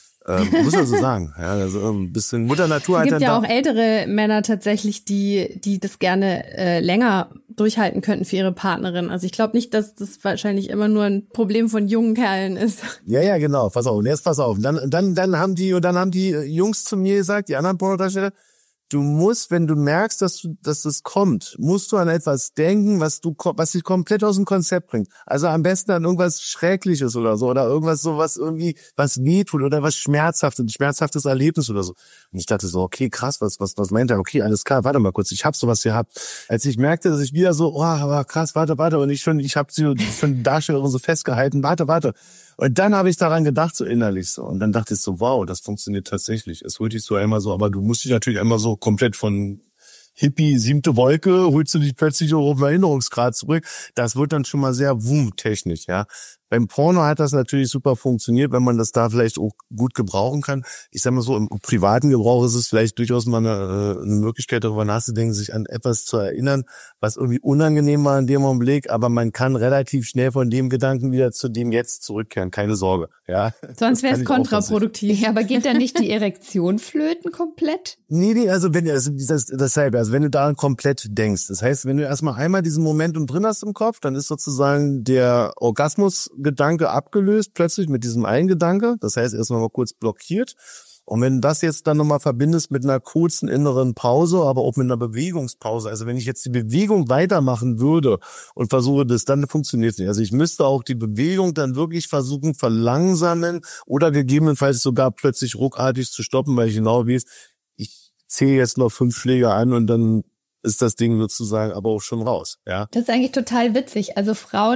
Muss man so sagen. Ja, also ein bisschen Mutter Natur hat es dann gibt ja auch ältere Männer tatsächlich, die das gerne länger durchhalten könnten für ihre Partnerin. Also ich glaube nicht, dass das wahrscheinlich immer nur ein Problem von jungen Kerlen ist. Ja, genau. Pass auf. Und jetzt pass auf. Dann haben die Jungs zu mir gesagt, die anderen Pornodarsteller, du musst, wenn du merkst, dass das kommt, musst du an etwas denken, was dich komplett aus dem Konzept bringt. Also am besten an irgendwas Schreckliches oder so, oder irgendwas so, was irgendwie, was wehtut oder was Schmerzhaftes, ein schmerzhaftes Erlebnis oder so. Und ich dachte so, okay, krass, was meint er? Okay, alles klar, warte mal kurz, ich hab sowas gehabt. Als ich merkte, dass ich wieder so, oh, krass, warte, und ich hab sie schon die Darstellerin so festgehalten, warte. Und dann habe ich daran gedacht, so innerlich so. Und dann dachte ich so, wow, das funktioniert tatsächlich. Es holt dich so einmal so, aber du musst dich natürlich einmal so komplett von Hippie, 7. Wolke, holst du dich plötzlich so auf den Erinnerungsgrad zurück. Das wird dann schon mal sehr technisch, ja. Beim Porno hat das natürlich super funktioniert, wenn man das da vielleicht auch gut gebrauchen kann. Ich sag mal so, im privaten Gebrauch ist es vielleicht durchaus mal eine Möglichkeit, darüber nachzudenken, sich an etwas zu erinnern, was irgendwie unangenehm war in dem Augenblick, aber man kann relativ schnell von dem Gedanken wieder zu dem Jetzt zurückkehren. Keine Sorge, ja. Sonst wäre es kontraproduktiv. Ja, aber geht dann nicht die Erektion flöten komplett? Nee, also dasselbe, also wenn du daran komplett denkst. Das heißt, wenn du erstmal einmal diesen Momentum drin hast im Kopf, dann ist sozusagen der Orgasmusgedanke abgelöst, plötzlich mit diesem einen Gedanke. Das heißt, erstmal mal kurz blockiert. Und wenn du das jetzt dann nochmal verbindest mit einer kurzen inneren Pause, aber auch mit einer Bewegungspause, also wenn ich jetzt die Bewegung weitermachen würde und versuche das, dann funktioniert es nicht. Also ich müsste auch die Bewegung dann wirklich versuchen verlangsamen oder gegebenenfalls sogar plötzlich ruckartig zu stoppen, weil ich genau weiß, ich zähle jetzt noch 5 Schläge an und dann ist das Ding sozusagen aber auch schon raus. Ja. Das ist eigentlich total witzig. Also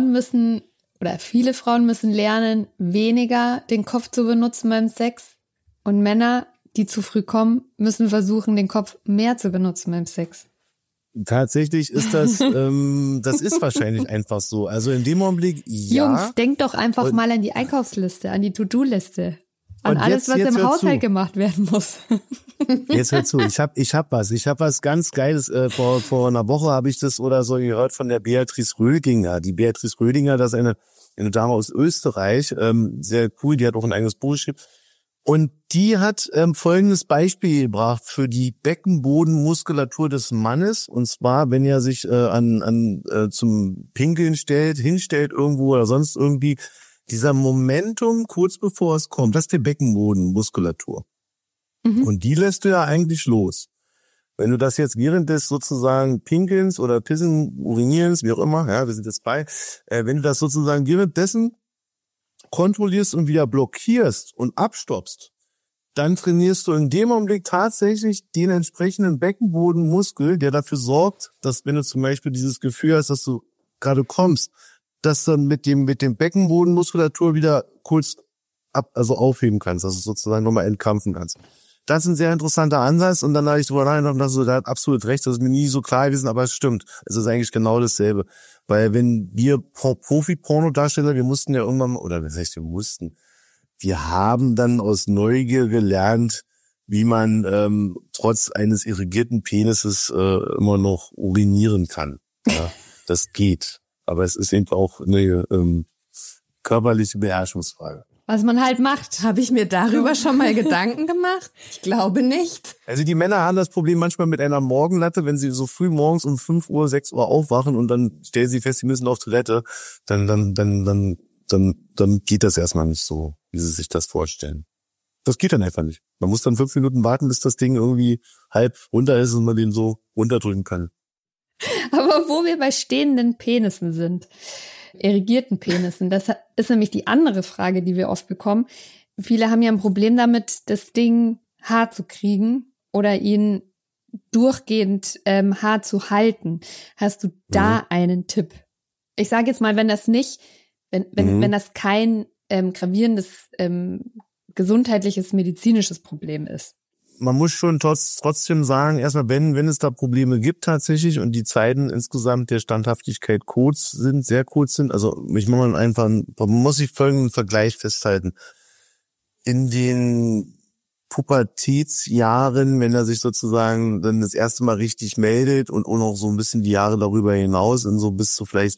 viele Frauen müssen lernen, weniger den Kopf zu benutzen beim Sex. Und Männer, die zu früh kommen, müssen versuchen, den Kopf mehr zu benutzen beim Sex. Tatsächlich ist das, das ist wahrscheinlich einfach so. Also in dem Augenblick, ja. Jungs, denkt doch einfach mal an die Einkaufsliste, an die To-Do-Liste. An alles, was im Haushalt gemacht werden muss. Jetzt hör zu, ich hab was ganz Geiles. Vor einer Woche habe ich das oder so gehört von der Beatrice Rödinger. Die Beatrice Rödinger, das ist eine Dame aus Österreich, sehr cool, die hat auch ein eigenes Buch geschrieben. Und die hat folgendes Beispiel gebracht für die Beckenbodenmuskulatur des Mannes. Und zwar, wenn er sich zum Pinkeln hinstellt irgendwo oder sonst irgendwie, dieser Momentum kurz bevor es kommt, das ist die Beckenbodenmuskulatur. Mhm. Und die lässt du ja eigentlich los. Wenn du das jetzt während des sozusagen Pinkelns oder Pissen, Urinierens, wie auch immer, ja, wir sind jetzt bei, wenn du das sozusagen währenddessen kontrollierst und wieder blockierst und abstoppst, dann trainierst du in dem Augenblick tatsächlich den entsprechenden Beckenbodenmuskel, der dafür sorgt, dass wenn du zum Beispiel dieses Gefühl hast, dass du gerade kommst, dass dann mit dem Beckenbodenmuskulatur wieder kurz aufheben kannst, dass du sozusagen nochmal entkrampfen kannst. Das ist ein sehr interessanter Ansatz und dann habe ich drüber nachgedacht, dass du da absolut recht, das ist mir nie so klar gewesen, aber es stimmt. Es ist eigentlich genau dasselbe. Weil wenn wir Profi-Pornodarsteller, wir mussten ja irgendwann, oder was heißt wir haben dann aus Neugier gelernt, wie man trotz eines irrigierten Penises immer noch urinieren kann. Ja, das geht. Aber es ist eben auch eine körperliche Beherrschungsfrage. Was man halt macht. Habe ich mir darüber schon mal Gedanken gemacht? Ich glaube nicht. Also die Männer haben das Problem manchmal mit einer Morgenlatte, wenn sie so früh morgens um 5 Uhr, 6 Uhr aufwachen und dann stellen sie fest, sie müssen auf Toilette, dann geht das erstmal nicht so, wie sie sich das vorstellen. Das geht dann einfach nicht. Man muss dann 5 Minuten warten, bis das Ding irgendwie halb runter ist und man den so runterdrücken kann. Aber wo wir bei stehenden Penissen sind, erigierten Penissen, das ist nämlich die andere Frage, die wir oft bekommen. Viele haben ja ein Problem damit, das Ding hart zu kriegen oder ihn durchgehend hart zu halten. Hast du da einen Tipp? Ich sage jetzt mal, wenn das kein gravierendes gesundheitliches, medizinisches Problem ist. Man muss schon trotzdem sagen, erstmal, wenn es da Probleme gibt tatsächlich und die Zeiten insgesamt der Standhaftigkeit sehr kurz sind, also man muss sich folgenden Vergleich festhalten. In den Pubertätsjahren, wenn er sich sozusagen dann das erste Mal richtig meldet und auch noch so ein bisschen die Jahre darüber hinaus, in so bis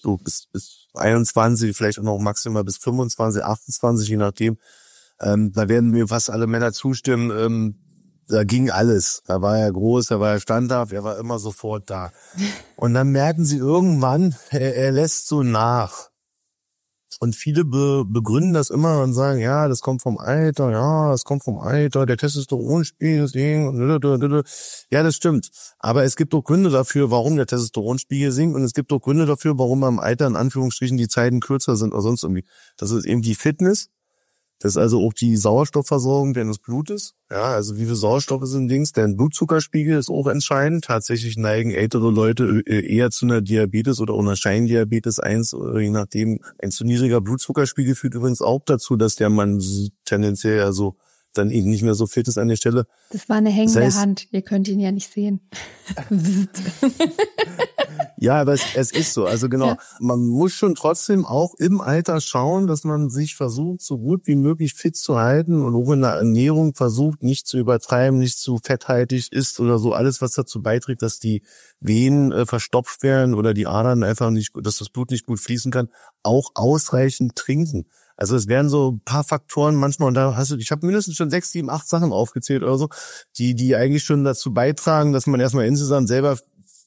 21, vielleicht auch noch maximal bis 25, 28, je nachdem, da werden mir fast alle Männer zustimmen, da ging alles. Da war er groß, da war er standhaft, er war immer sofort da. Und dann merken sie irgendwann, er lässt so nach. Und viele begründen das immer und sagen, ja, das kommt vom Alter, der Testosteronspiegel, das Ding. Ja, das stimmt. Aber es gibt auch Gründe dafür, warum der Testosteronspiegel sinkt und es gibt auch Gründe dafür, warum im Alter in Anführungsstrichen die Zeiten kürzer sind oder sonst irgendwie. Das ist eben die Fitness. Das ist also auch die Sauerstoffversorgung deines Blutes. Ja, also wie viel Sauerstoff ist im Dings? Dein Blutzuckerspiegel ist auch entscheidend. Tatsächlich neigen ältere Leute eher zu einer Diabetes oder einer Scheindiabetes 1, je nachdem. Ein zu niedriger Blutzuckerspiegel führt übrigens auch dazu, dass der Mann tendenziell also dann eben nicht mehr so fit ist an der Stelle. Das war eine hängende Hand. Ihr könnt ihn ja nicht sehen. Ja, aber es ist so. Also genau, ja. Man muss schon trotzdem auch im Alter schauen, dass man sich versucht, so gut wie möglich fit zu halten und auch in der Ernährung versucht, nicht zu übertreiben, nicht zu fetthaltig ist oder so. Alles, was dazu beiträgt, dass die Venen verstopft werden oder die Adern einfach nicht, dass das Blut nicht gut fließen kann, auch ausreichend trinken. Also es wären so ein paar Faktoren manchmal, und ich habe mindestens schon 6, 7, 8 Sachen aufgezählt oder so, die eigentlich schon dazu beitragen, dass man erstmal insgesamt selber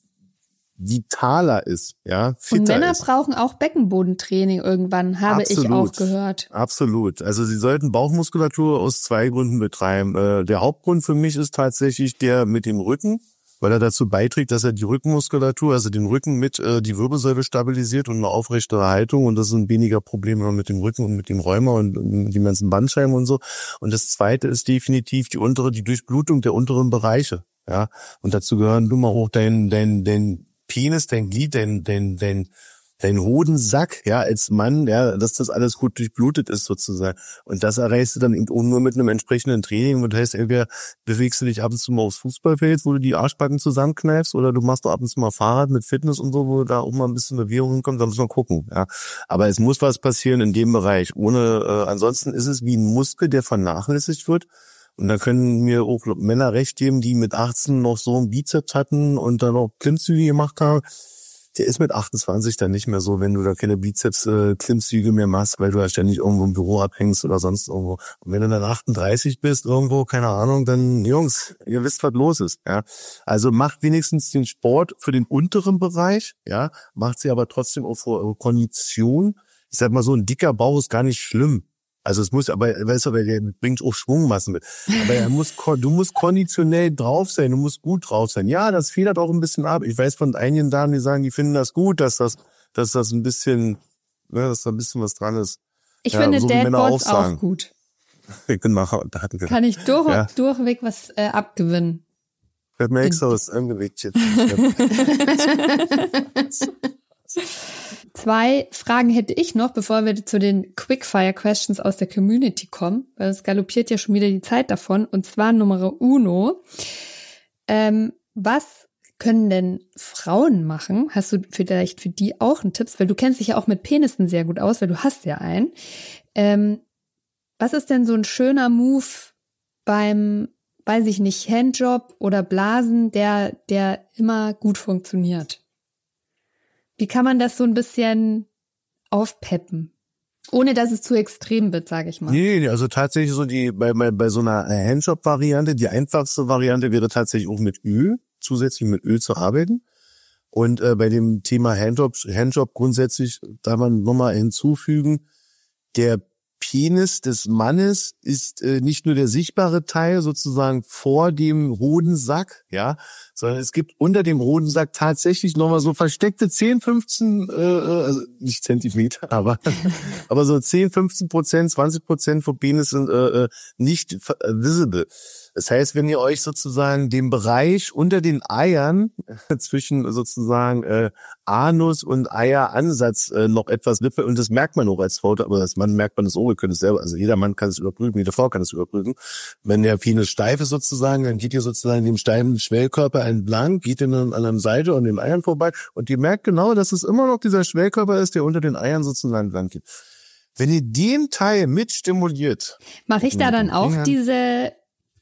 vitaler ist, ja, fitter und Männer ist. brauchen auch Beckenbodentraining irgendwann, habe ich auch gehört. Absolut. Also sie sollten Bauchmuskulatur aus 2 Gründen betreiben. Der Hauptgrund für mich ist tatsächlich der mit dem Rücken, weil er dazu beiträgt, dass er die Rückenmuskulatur, also den Rücken mit die Wirbelsäule stabilisiert und eine aufrechtere Haltung, und das sind weniger Probleme mit dem Rücken und mit dem Rheuma und mit den ganzen Bandscheiben und so. Und das Zweite ist definitiv die Durchblutung der unteren Bereiche, ja. Und dazu gehören nun mal auch dein Penis, dein Glied, dein Hodensack, ja, als Mann, ja, dass das alles gut durchblutet ist sozusagen. Und das erreichst du dann eben auch nur mit einem entsprechenden Training. Und das heißt, entweder bewegst du dich ab und zu mal aufs Fußballfeld, wo du die Arschbacken zusammenkneifst, oder du machst doch ab und zu mal Fahrrad mit Fitness und so, wo da auch mal ein bisschen Bewegung hinkommt, da muss man gucken, ja. Aber es muss was passieren in dem Bereich. Ansonsten ist es wie ein Muskel, der vernachlässigt wird. Und da können mir auch Männer recht geben, die mit 18 noch so einen Bizeps hatten und dann noch Klimmzüge gemacht haben. Der ist mit 28 dann nicht mehr so, wenn du da keine Bizeps-Klimmzüge mehr machst, weil du ja ständig irgendwo im Büro abhängst oder sonst irgendwo. Und wenn du dann 38 bist irgendwo, keine Ahnung, dann, Jungs, ihr wisst, was los ist, ja. Also macht wenigstens den Sport für den unteren Bereich, ja. Macht sie aber trotzdem auch für Kondition. Ich sag mal so, ein dicker Bauch ist gar nicht schlimm. Also es muss, aber weißt du, der bringt auch Schwungmassen mit. Aber du musst konditionell drauf sein, du musst gut drauf sein. Ja, das federt auch ein bisschen ab. Ich weiß von einigen Damen, die sagen, die finden das gut, dass das ein bisschen, ne, dass da ein bisschen was dran ist. Ich finde so Dadbots auch gut. Kann ich durchweg was abgewinnen. Ich hab mir extra was angewegt jetzt. 2 Fragen hätte ich noch, bevor wir zu den Quickfire-Questions aus der Community kommen, weil es galoppiert ja schon wieder die Zeit davon. Und zwar Nummer 1. Was können denn Frauen machen? Hast du vielleicht für die auch einen Tipp? Weil du kennst dich ja auch mit Penissen sehr gut aus, weil du hast ja einen. Was ist denn so ein schöner Move beim, weiß ich nicht, Handjob oder Blasen, der immer gut funktioniert? Wie kann man das so ein bisschen aufpeppen? Ohne, dass es zu extrem wird, sage ich mal. Nee, also tatsächlich so bei so einer Handjob-Variante, die einfachste Variante wäre tatsächlich auch zusätzlich mit Öl zu arbeiten. Und bei dem Thema Handjob grundsätzlich darf man nochmal hinzufügen, der Penis des Mannes ist nicht nur der sichtbare Teil sozusagen vor dem Hodensack, ja, sondern es gibt unter dem Hodensack tatsächlich nochmal so versteckte 10, 15, also nicht Zentimeter, aber so 10, 15%, 20% vom Penis sind nicht visible. Das heißt, wenn ihr euch sozusagen den Bereich unter den Eiern zwischen sozusagen Anus und Eieransatz noch etwas wippelt, und das merkt man auch als Frau, aber als Mann merkt man das auch, ihr könnt es selber, also jeder Mann kann es überprüfen, jede Frau kann es überprüfen. Wenn der Penis steif ist sozusagen, dann geht ihr sozusagen dem steifen Schwellkörper entlang, geht ihr dann an der Seite und den Eiern vorbei und ihr merkt genau, dass es immer noch dieser Schwellkörper ist, der unter den Eiern sozusagen entlang geht. Wenn ihr den Teil mit stimuliert. Mache ich da dann auch diese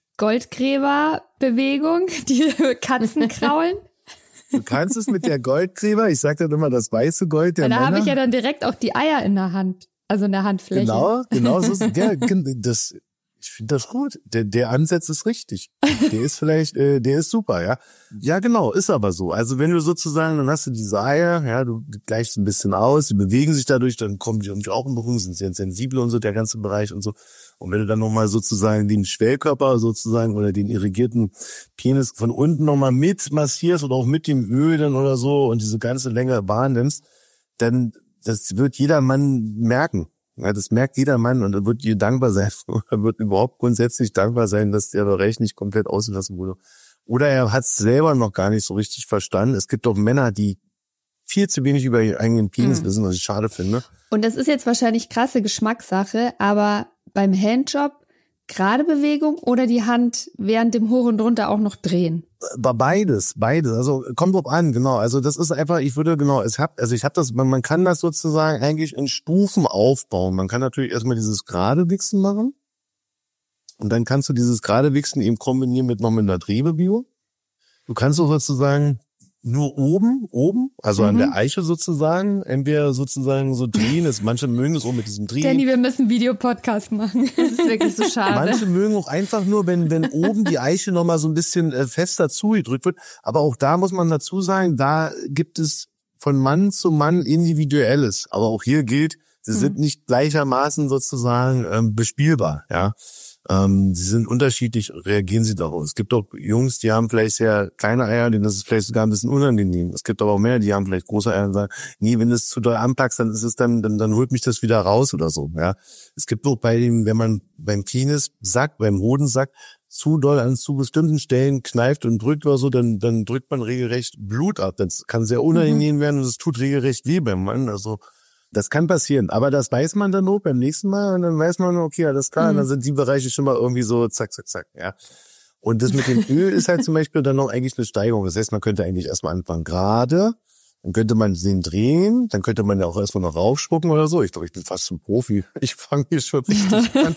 Goldgräberbewegung, die Katzen kraulen? Du kannst es mit der Goldgräber, ich sag dann immer das weiße Gold der da Männer. Da habe ich ja dann direkt auch die Eier in der Hand, also in der Handfläche. Genau so ist ich finde das gut. Der Ansatz ist richtig. Der ist der ist super, ja. Ja, genau, ist aber so. Also wenn du sozusagen, dann hast du diese Eier, ja, du gleichst ein bisschen aus, die bewegen sich dadurch, dann kommen die natürlich auch in Berührung, sind sehr sensibel und so, der ganze Bereich und so. Und wenn du dann nochmal sozusagen den Schwellkörper sozusagen oder den irrigierten Penis von unten nochmal mit massierst oder auch mit dem Öl dann oder so und diese ganze Länge wahrnimmst, dann, das wird jeder Mann merken. Ja, das merkt jeder Mann und er wird dir dankbar sein. Er wird überhaupt grundsätzlich dankbar sein, dass der Bereich nicht komplett ausgelassen wurde. Oder er hat es selber noch gar nicht so richtig verstanden. Es gibt doch Männer, die viel zu wenig über ihren eigenen Penis wissen, was ich schade finde. Und das ist jetzt wahrscheinlich krasse Geschmackssache, aber beim Handjob gerade Bewegung oder die Hand während dem Hoch und Runter auch noch drehen? Beides. Also kommt drauf an, genau. Also das ist einfach, ich habe das, man kann das sozusagen eigentlich in Stufen aufbauen. Man kann natürlich erstmal dieses gerade Wichsen machen und dann kannst du dieses gerade Wichsen eben kombinieren mit einer Drehbewegung. Du kannst auch sozusagen nur oben, also an der Eiche sozusagen, entweder sozusagen so drehen, manche mögen das auch mit diesem Drehen. Danny, wir müssen Videopodcast machen. Das ist wirklich so schade. Manche mögen auch einfach nur, wenn oben die Eiche nochmal so ein bisschen fester zugedrückt wird. Aber auch da muss man dazu sagen, da gibt es von Mann zu Mann Individuelles. Aber auch hier gilt, sie sind nicht gleichermaßen sozusagen bespielbar, ja. Sie sind unterschiedlich, reagieren sie darauf. Es gibt auch Jungs, die haben vielleicht sehr kleine Eier, denen ist es vielleicht sogar ein bisschen unangenehm. Es gibt aber auch Männer, die haben vielleicht große Eier und sagen, nee, wenn du es zu doll anpackst, dann ist es dann holt mich das wieder raus oder so, ja. Es gibt auch wenn man beim Penissack, beim Hodensack zu doll an zu bestimmten Stellen kneift und drückt oder so, dann drückt man regelrecht Blut ab. Das kann sehr unangenehm werden und es tut regelrecht weh beim Mann, also das kann passieren, aber das weiß man dann auch beim nächsten Mal und dann weiß man, okay, alles klar, dann sind die Bereiche schon mal irgendwie so zack, zack, zack, ja. Und das mit dem Öl ist halt zum Beispiel dann noch eigentlich eine Steigerung. Das heißt, man könnte eigentlich erstmal anfangen gerade, dann könnte man den drehen, dann könnte man ja auch erstmal noch raufspucken oder so. Ich glaube, ich bin fast ein Profi. Ich fange hier schon richtig an.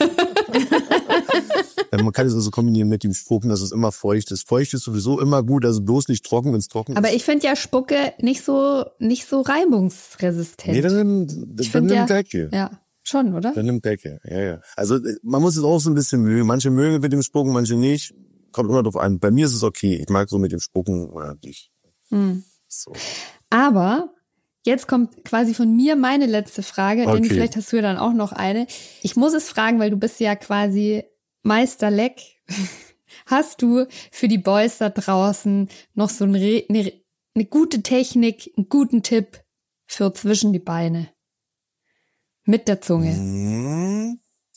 Man kann es also kombinieren mit dem Spucken, dass es immer feucht ist. Feucht ist sowieso immer gut, also bloß nicht trocken, wenn es trocken ist. Aber ich finde ja Spucke nicht so reibungsresistent. Nee, dann nimmt Decke. Ja, schon, oder? Dann nimmt Decke, ja. Also man muss es auch so ein bisschen mögen. Manche mögen mit dem Spucken, manche nicht. Kommt immer drauf an. Bei mir ist es okay. Ich mag so mit dem Spucken oder nicht. So. Aber jetzt kommt quasi von mir meine letzte Frage. Okay. Denn vielleicht hast du ja dann auch noch eine. Ich muss es fragen, weil du bist ja quasi Meister Leck. Hast du für die Boys da draußen noch so eine gute Technik, einen guten Tipp für zwischen die Beine? Mit der Zunge.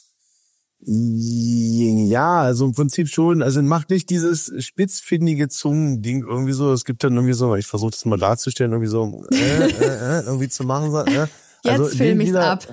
Ja, also im Prinzip schon. Also macht nicht dieses spitzfindige Zungending irgendwie so. Es gibt dann irgendwie so, ich versuche das mal darzustellen, irgendwie so irgendwie zu machen. So, also jetzt film ich's ab.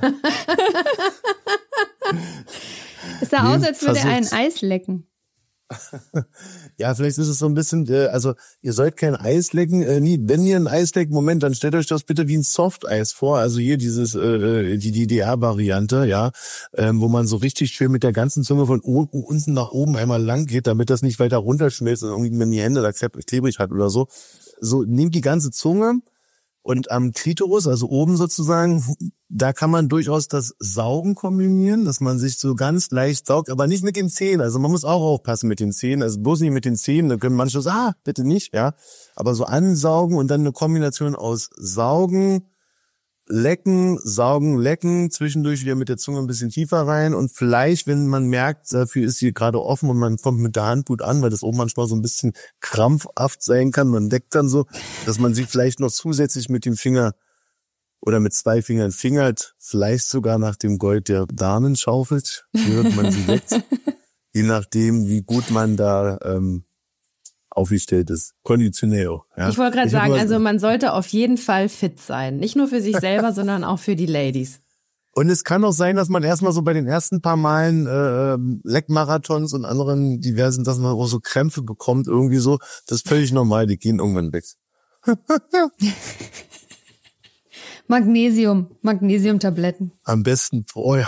Es sah aus, als würde er ein Eis lecken. Ja, vielleicht ist es so ein bisschen, also ihr sollt kein Eis lecken. Wenn ihr ein Eis leckt, Moment, dann stellt euch das bitte wie ein Softeis vor. Also hier dieses die DDR-Variante, ja, wo man so richtig schön mit der ganzen Zunge von unten nach oben einmal lang geht, damit das nicht weiter runterschmilzt und irgendwie, wenn die Hände da klebrig hat oder so. So, nehmt die ganze Zunge, Und am Klitoris, also oben sozusagen, da kann man durchaus das Saugen kombinieren, dass man sich so ganz leicht saugt, aber nicht mit den Zähnen. Also man muss auch aufpassen mit den Zähnen, also bloß nicht mit den Zähnen, da können manche sagen, bitte nicht, ja. Aber so ansaugen und dann eine Kombination aus Saugen, Lecken, Saugen, Lecken, zwischendurch wieder mit der Zunge ein bisschen tiefer rein und vielleicht, wenn man merkt, dafür ist sie gerade offen und man kommt mit der Hand gut an, weil das oben manchmal so ein bisschen krampfhaft sein kann, man deckt dann so, dass man sie vielleicht noch zusätzlich mit dem Finger oder mit 2 Fingern fingert, vielleicht sogar nach dem Gold der Damen schaufelt, während man sie deckt, je nachdem, wie gut man da aufgestellt ist. Konditionell. Ja. Ich wollte gerade sagen, also man sollte auf jeden Fall fit sein. Nicht nur für sich selber, sondern auch für die Ladies. Und es kann auch sein, dass man erstmal so bei den ersten paar Malen Leckmarathons und anderen diversen, dass man auch so Krämpfe bekommt, irgendwie so. Das ist völlig normal, die gehen irgendwann weg. Magnesiumtabletten. Am besten vorher.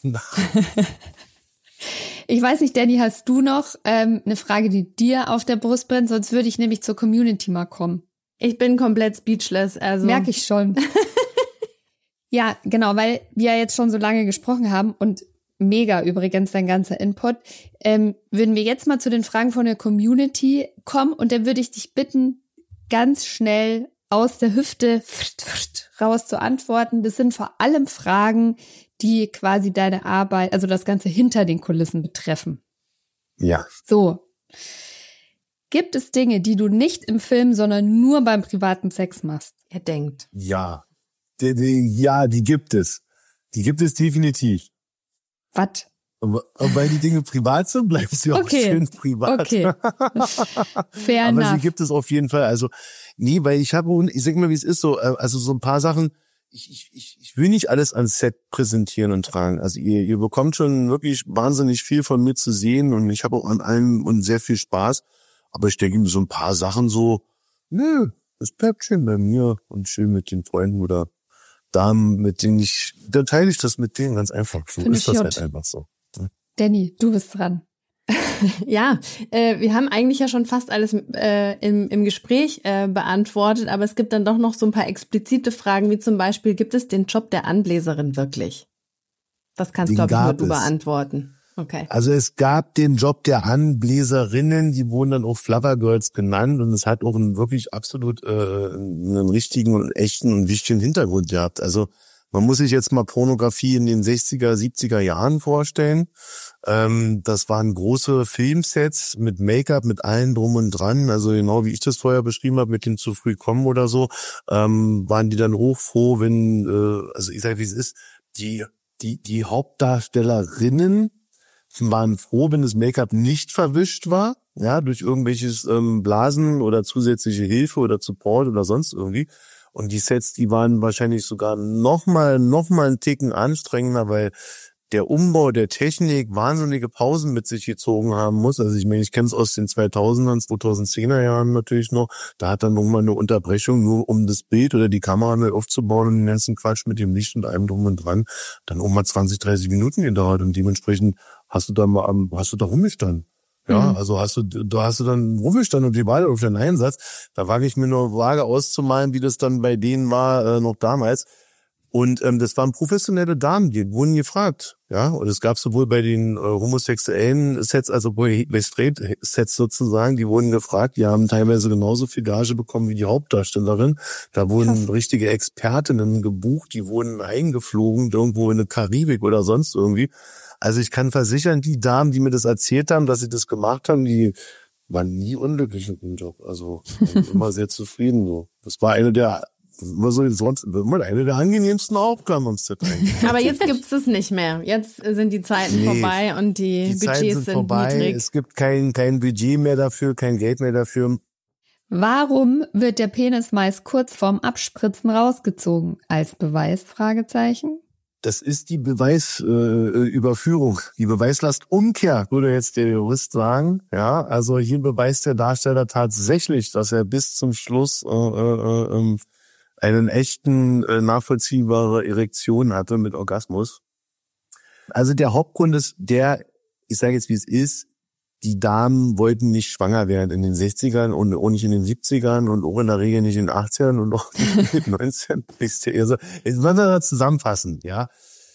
Ich weiß nicht, Danny, hast du noch eine Frage, die dir auf der Brust brennt? Sonst würde ich nämlich zur Community mal kommen. Ich bin komplett speechless. Also merke ich schon. Ja, genau, weil wir ja jetzt schon so lange gesprochen haben und mega übrigens dein ganzer Input, würden wir jetzt mal zu den Fragen von der Community kommen und dann würde ich dich bitten, ganz schnell aus der Hüfte raus zu antworten. Das sind vor allem Fragen, die quasi deine Arbeit, also das Ganze hinter den Kulissen betreffen. Ja. So. Gibt es Dinge, die du nicht im Film, sondern nur beim privaten Sex machst? Er denkt. Ja. Ja, die gibt es. Die gibt es definitiv. Was? Aber weil die Dinge privat sind, bleiben sie auch schön privat. Okay. Fair aber enough. sie gibt es auf jeden Fall. Also, nee, weil ich sag mal, wie es ist so, also so ein paar Sachen, ich will nicht alles ans Set präsentieren und tragen. Also ihr bekommt schon wirklich wahnsinnig viel von mir zu sehen und ich habe auch an allem und sehr viel Spaß. Aber ich denke mir so ein paar Sachen so, nö, das bleibt schön bei mir und schön mit den Freunden oder Damen, mit denen da teile ich das mit denen ganz einfach. So ist das halt einfach so. Danny, du bist dran. Ja, wir haben eigentlich ja schon fast alles im Gespräch beantwortet, aber es gibt dann doch noch so ein paar explizite Fragen, wie zum Beispiel, gibt es den Job der Anbläserin wirklich? Das kannst, glaube ich, nur du beantworten. Okay. Also es gab den Job der Anbläserinnen, die wurden dann auch Flower Girls genannt und es hat auch einen wirklich absolut einen richtigen und echten und wichtigen Hintergrund gehabt. Also man muss sich jetzt mal Pornografie in den 60er, 70er Jahren vorstellen. Das waren große Filmsets mit Make-up, mit allem drum und dran. Also genau wie ich das vorher beschrieben habe, mit dem zu früh kommen oder so, waren die dann hochfroh, wenn, also ich sage, wie es ist, die Hauptdarstellerinnen waren froh, wenn das Make-up nicht verwischt war, ja, durch irgendwelches Blasen oder zusätzliche Hilfe oder Support oder sonst irgendwie. Und die Sets, die waren wahrscheinlich sogar noch mal einen Ticken anstrengender, weil der Umbau der Technik wahnsinnige Pausen mit sich gezogen haben muss. Also ich meine, ich kenne es aus den 2000er, 2010er Jahren natürlich noch. Da hat dann nochmal eine Unterbrechung, nur um das Bild oder die Kamera neu aufzubauen und den ganzen Quatsch mit dem Licht und allem drum und dran, dann auch mal 20, 30 Minuten gedauert. Und dementsprechend hast du da rumgestanden. Ja, also hast du dann Ruhestand und die Wahl auf den Einsatz. Da wage ich mir nur vage auszumalen, wie das dann bei denen war, noch damals. Und das waren professionelle Damen, die wurden gefragt. Ja, und es gab sowohl bei den homosexuellen Sets, also bei Straight Sets sozusagen, die wurden gefragt, die haben teilweise genauso viel Gage bekommen wie die Hauptdarstellerin. Da wurden richtige Expertinnen gebucht, die wurden eingeflogen, irgendwo in der Karibik oder sonst irgendwie. Also ich kann versichern, die Damen, die mir das erzählt haben, dass sie das gemacht haben, die waren nie unglücklich mit dem Job. Also immer sehr zufrieden. So. Das war eine der angenehmsten Aufgaben am Set eigentlich. Aber jetzt gibt's es nicht mehr. Jetzt sind die Zeiten vorbei und die Budgets sind niedrig. Es gibt kein Budget mehr dafür, kein Geld mehr dafür. Warum wird der Penis meist kurz vorm Abspritzen rausgezogen? Als Beweis? Fragezeichen. Das ist die Beweisüberführung, die Beweislastumkehr, würde jetzt der Jurist sagen. Ja, also hier beweist der Darsteller tatsächlich, dass er bis zum Schluss einen echten, nachvollziehbare Erektion hatte mit Orgasmus. Also der Hauptgrund ist ich sage jetzt, wie es ist, die Damen wollten nicht schwanger werden in den 60ern und auch nicht in den 70ern und auch in der Regel nicht in den 80ern und auch nicht in den 90ern. Also, jetzt müssen wir das zusammenfassen, ja.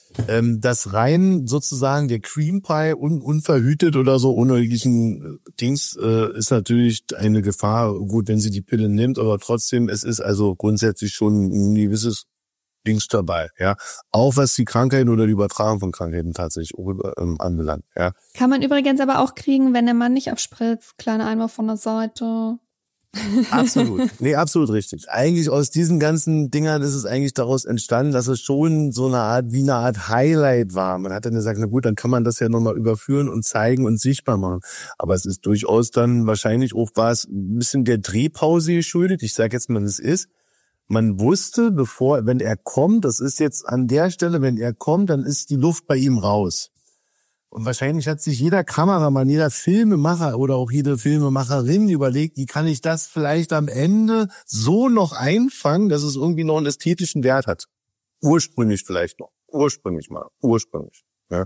Das rein sozusagen der Cream Pie unverhütet oder so ohne jeglichen Dings ist natürlich eine Gefahr. Gut, wenn sie die Pille nimmt, aber trotzdem, es ist also grundsätzlich schon ein gewisses Dings dabei, ja. Auch was die Krankheiten oder die Übertragung von Krankheiten tatsächlich anbelangt, ja. Kann man übrigens aber auch kriegen, wenn der Mann nicht abspritzt. Kleiner Einwurf von der Seite. Absolut. Nee, absolut richtig. Eigentlich aus diesen ganzen Dingern ist es eigentlich daraus entstanden, dass es schon so eine Art Highlight war. Man hat dann gesagt, na gut, dann kann man das ja nochmal überführen und zeigen und sichtbar machen. Aber es ist durchaus dann wahrscheinlich auch was ein bisschen der Drehpause geschuldet. Ich sage jetzt mal, es ist. Man wusste, wenn er kommt, das ist jetzt an der Stelle, wenn er kommt, dann ist die Luft bei ihm raus. Und wahrscheinlich hat sich jeder Kameramann, jeder Filmemacher oder auch jede Filmemacherin überlegt, wie kann ich das vielleicht am Ende so noch einfangen, dass es irgendwie noch einen ästhetischen Wert hat. Ursprünglich vielleicht noch. Ursprünglich. Ja.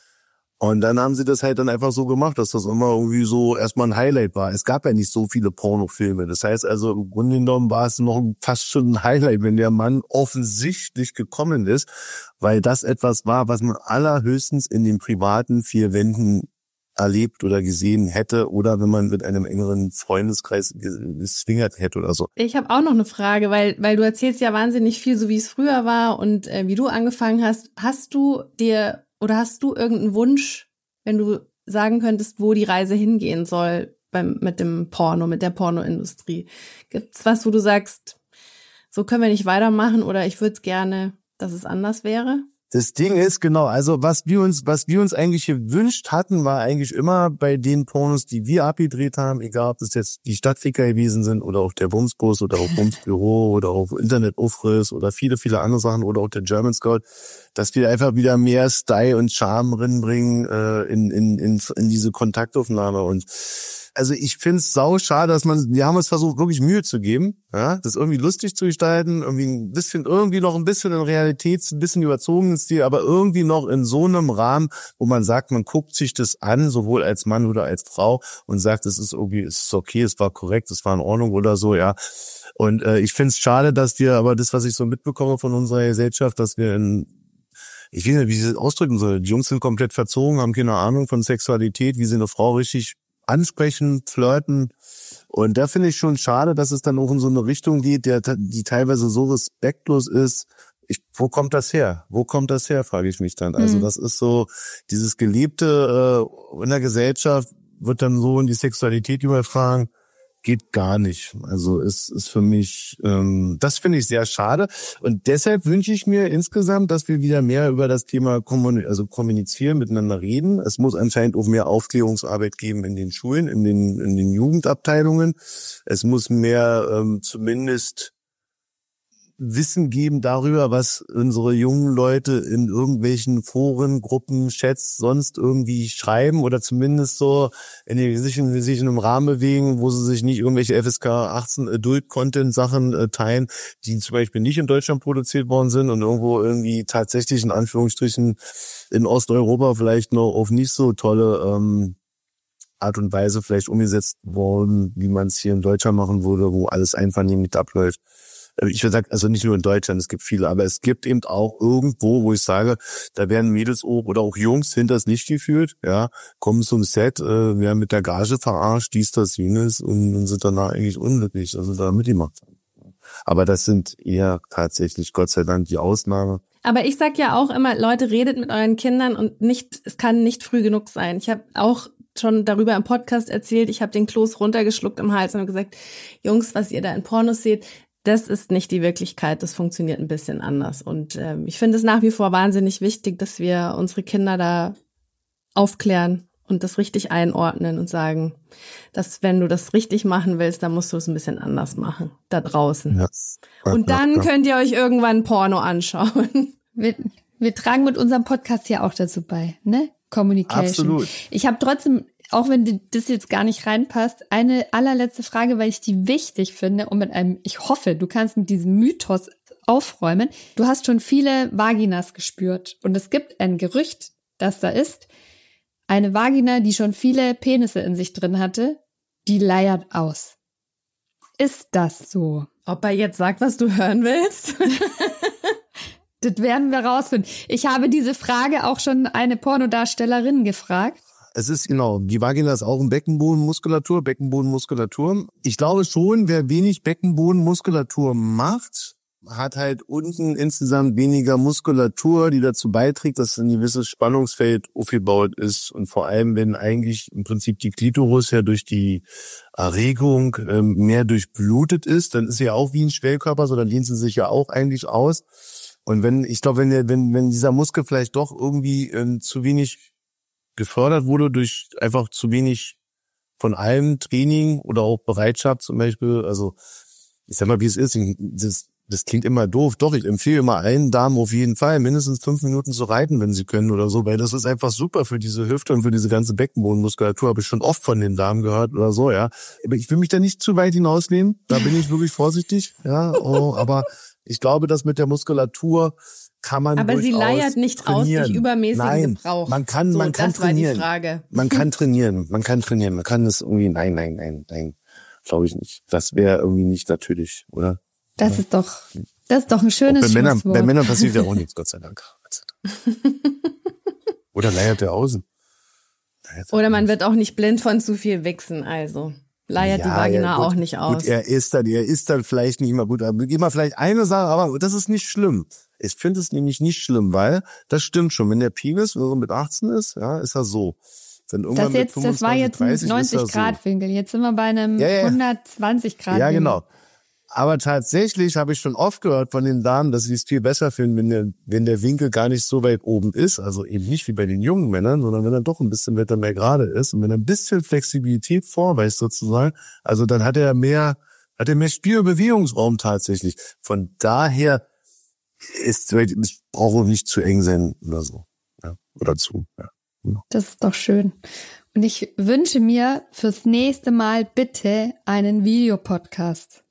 Und dann haben sie das halt dann einfach so gemacht, dass das immer irgendwie so erstmal ein Highlight war. Es gab ja nicht so viele Pornofilme. Das heißt also, im Grunde genommen war es noch fast schon ein Highlight, wenn der Mann offensichtlich gekommen ist, weil das etwas war, was man allerhöchstens in den privaten 4 Wänden erlebt oder gesehen hätte oder wenn man mit einem engeren Freundeskreis geswingert hätte oder so. Ich habe auch noch eine Frage, weil du erzählst ja wahnsinnig viel, so wie es früher war und wie du angefangen hast. Hast du irgendeinen Wunsch, wenn du sagen könntest, wo die Reise hingehen soll mit dem Porno, mit der Pornoindustrie? Gibt's was, wo du sagst, so können wir nicht weitermachen oder ich würde es gerne, dass es anders wäre? Das Ding ist, genau, also was wir uns eigentlich gewünscht hatten, war eigentlich immer bei den Pornos, die wir abgedreht haben, egal ob das jetzt die Stadtficker gewesen sind oder auch der Bumsbus oder auch Bumsbüro oder auch Internetaufriss oder viele, viele andere Sachen oder auch der German Scout, dass wir einfach wieder mehr Style und Charme reinbringen in diese Kontaktaufnahme. Und also ich find's sau schade, wir haben uns versucht, wirklich Mühe zu geben, ja, das irgendwie lustig zu gestalten, irgendwie noch ein bisschen in Realität, ein bisschen überzogenen Stil, aber irgendwie noch in so einem Rahmen, wo man sagt, man guckt sich das an, sowohl als Mann oder als Frau und sagt, es ist okay, es war korrekt, es war in Ordnung oder so, ja. Und ich find's schade, dass aber das, was ich so mitbekomme von unserer Gesellschaft, dass wir ich weiß nicht, wie ich das ausdrücken soll. Die Jungs sind komplett verzogen, haben keine Ahnung von Sexualität, wie sie eine Frau richtig ansprechen, flirten. Und da finde ich schon schade, dass es dann auch in so eine Richtung geht, die teilweise so respektlos ist. Wo kommt das her? Frage ich mich dann. Also das ist so, dieses Gelebte in der Gesellschaft wird dann so in die Sexualität übertragen. Geht gar nicht. Also es ist für mich, das finde ich sehr schade. Und deshalb wünsche ich mir insgesamt, dass wir wieder mehr über das Thema kommunizieren, miteinander reden. Es muss anscheinend auch mehr Aufklärungsarbeit geben in den Schulen, in den Jugendabteilungen. Es muss mehr zumindest Wissen geben darüber, was unsere jungen Leute in irgendwelchen Foren, Gruppen, Chats sonst irgendwie schreiben oder zumindest so sich in einem Rahmen bewegen, wo sie sich nicht irgendwelche FSK 18 Adult-Content-Sachen teilen, die zum Beispiel nicht in Deutschland produziert worden sind und irgendwo irgendwie tatsächlich in Anführungsstrichen in Osteuropa vielleicht noch auf nicht so tolle Art und Weise vielleicht umgesetzt worden, wie man es hier in Deutschland machen würde, wo alles einvernehmlich abläuft. Ich würde sagen, also nicht nur in Deutschland, es gibt viele, aber es gibt eben auch irgendwo, wo ich sage, da werden Mädels oder auch Jungs hinters Licht geführt, ja, kommen zum Set, werden mit der Gage verarscht, das, jenes und sind danach eigentlich unglücklich, also da mitgemacht haben. Aber das sind eher tatsächlich, Gott sei Dank, die Ausnahme. Aber ich sag ja auch immer, Leute, redet mit euren Kindern und es kann nicht früh genug sein. Ich habe auch schon darüber im Podcast erzählt, ich habe den Kloß runtergeschluckt im Hals und gesagt, Jungs, was ihr da in Pornos seht, das ist nicht die Wirklichkeit, das funktioniert ein bisschen anders. Und ich finde es nach wie vor wahnsinnig wichtig, dass wir unsere Kinder da aufklären und das richtig einordnen und sagen, dass wenn du das richtig machen willst, dann musst du es ein bisschen anders machen, da draußen. Ja. Und dann könnt ihr euch irgendwann ein Porno anschauen. Wir tragen mit unserem Podcast ja auch dazu bei, ne? Communication. Absolut. Ich habe trotzdem, auch wenn das jetzt gar nicht reinpasst, eine allerletzte Frage, weil ich die wichtig finde und ich hoffe, du kannst mit diesem Mythos aufräumen. Du hast schon viele Vaginas gespürt und es gibt ein Gerücht, das da ist, Eine Vagina, die schon viele Penisse in sich drin hatte, die leiert aus. Ist das so? Ob er jetzt sagt, was du hören willst? Das werden wir rausfinden. Ich habe diese Frage auch schon eine Pornodarstellerin gefragt. Es ist genau, die Vagina ist auch ein Beckenbodenmuskulatur. Ich glaube schon, wer wenig Beckenbodenmuskulatur macht, hat halt unten insgesamt weniger Muskulatur, die dazu beiträgt, dass ein gewisses Spannungsfeld aufgebaut ist. Und vor allem, wenn eigentlich im Prinzip die Klitoris ja durch die Erregung mehr durchblutet ist, dann ist sie ja auch wie ein Schwellkörper, so dann dehnt sie sich ja auch eigentlich aus. Und wenn dieser Muskel vielleicht doch irgendwie zu wenig gefördert wurde durch einfach zu wenig von allem Training oder auch Bereitschaft zum Beispiel, also ich sag mal, wie es ist, das klingt immer doof. Doch, ich empfehle immer allen Damen auf jeden Fall mindestens 5 Minuten zu reiten, wenn sie können oder so, weil das ist einfach super für diese Hüfte und für diese ganze Beckenbodenmuskulatur, habe ich schon oft von den Damen gehört oder so, ja. Aber ich will mich da nicht zu weit hinauslehnen, da bin ich wirklich vorsichtig, ja, aber ich glaube, dass mit der Muskulatur kann man aber sie leiert nicht trainieren. Aus durch übermäßigen Gebrauch. Man kann trainieren. Das war die Frage. Man kann trainieren. Man kann das irgendwie, nein, glaube ich nicht. Das wäre irgendwie nicht natürlich, oder? Das ist doch ein schönes Schlusswort. Bei Männern passiert ja auch nichts, Gott sei Dank. Oder leiert der außen. Oder man wird auch nicht blind von zu viel Wichsen, also leiert die Vagina auch nicht aus. Gut, er ist dann vielleicht nicht mal gut. Aber gib mal vielleicht eine Sache, aber das ist nicht schlimm. Ich finde es nämlich nicht schlimm, weil das stimmt schon. Wenn der Penis so mit 18 ist, ja, ist er so. Wenn irgendwann das war jetzt ein 90-Grad-Winkel. Jetzt sind wir bei einem 120-Grad-Winkel. Ja, genau. Aber tatsächlich habe ich schon oft gehört von den Damen, dass sie es viel besser finden, wenn der Winkel gar nicht so weit oben ist. Also eben nicht wie bei den jungen Männern, sondern wenn er doch ein bisschen weiter mehr gerade ist. Und wenn er ein bisschen Flexibilität vorweist sozusagen, also dann hat er mehr Spiel- und Bewegungsraum tatsächlich. Von daher es braucht nicht zu eng sein oder so. Ja, oder zu, ja. Das ist doch schön. Und ich wünsche mir fürs nächste Mal bitte einen Videopodcast.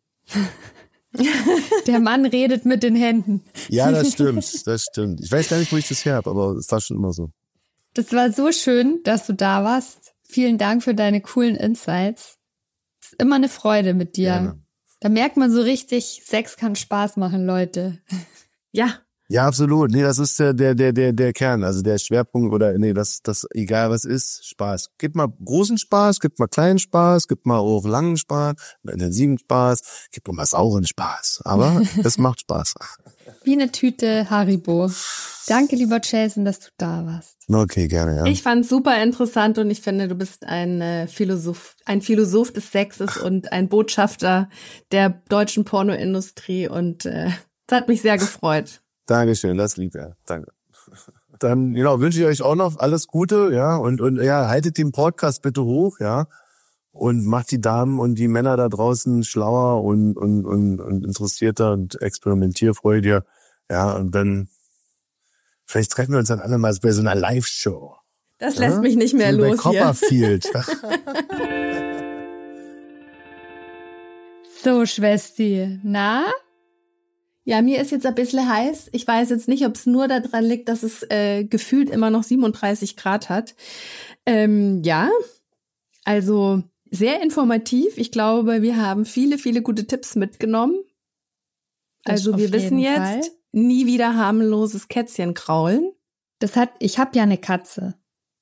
Der Mann redet mit den Händen. Ja, das stimmt. Ich weiß gar nicht, wo ich das her habe, aber es war schon immer so. Das war so schön, dass du da warst. Vielen Dank für deine coolen Insights. Es ist immer eine Freude mit dir. Ja. Da merkt man so richtig, Sex kann Spaß machen, Leute. Ja. Ja, absolut. Nee, das ist der Kern, also der Schwerpunkt oder das egal was ist, Spaß. Gibt mal großen Spaß, gibt mal kleinen Spaß, gibt mal auch langen Spaß, intensiven Spaß, gibt auch mal sauren Spaß. Aber es macht Spaß. Wie eine Tüte Haribo. Danke, lieber Jason, dass du da warst. Okay, gerne, ja. Ich fand's super interessant und ich finde, du bist ein Philosoph des Sexes und ein Botschafter der deutschen Pornoindustrie und das hat mich sehr gefreut. Dankeschön, das lieb, ja. Danke. Dann, wünsche ich euch auch noch alles Gute, ja, und haltet den Podcast bitte hoch, ja, und macht die Damen und die Männer da draußen schlauer und interessierter und experimentierfreudiger, ja, und dann vielleicht treffen wir uns dann alle mal bei so einer Live-Show. Das lässt mich nicht mehr los bei Copperfield. So, Schwesti, na? Ja, mir ist jetzt ein bisschen heiß. Ich weiß jetzt nicht, ob es nur daran liegt, dass es gefühlt immer noch 37 Grad hat. Ja, also sehr informativ. Ich glaube, wir haben viele, viele gute Tipps mitgenommen. Also wir wissen jetzt, nie wieder harmloses Kätzchen kraulen. Ich habe ja eine Katze.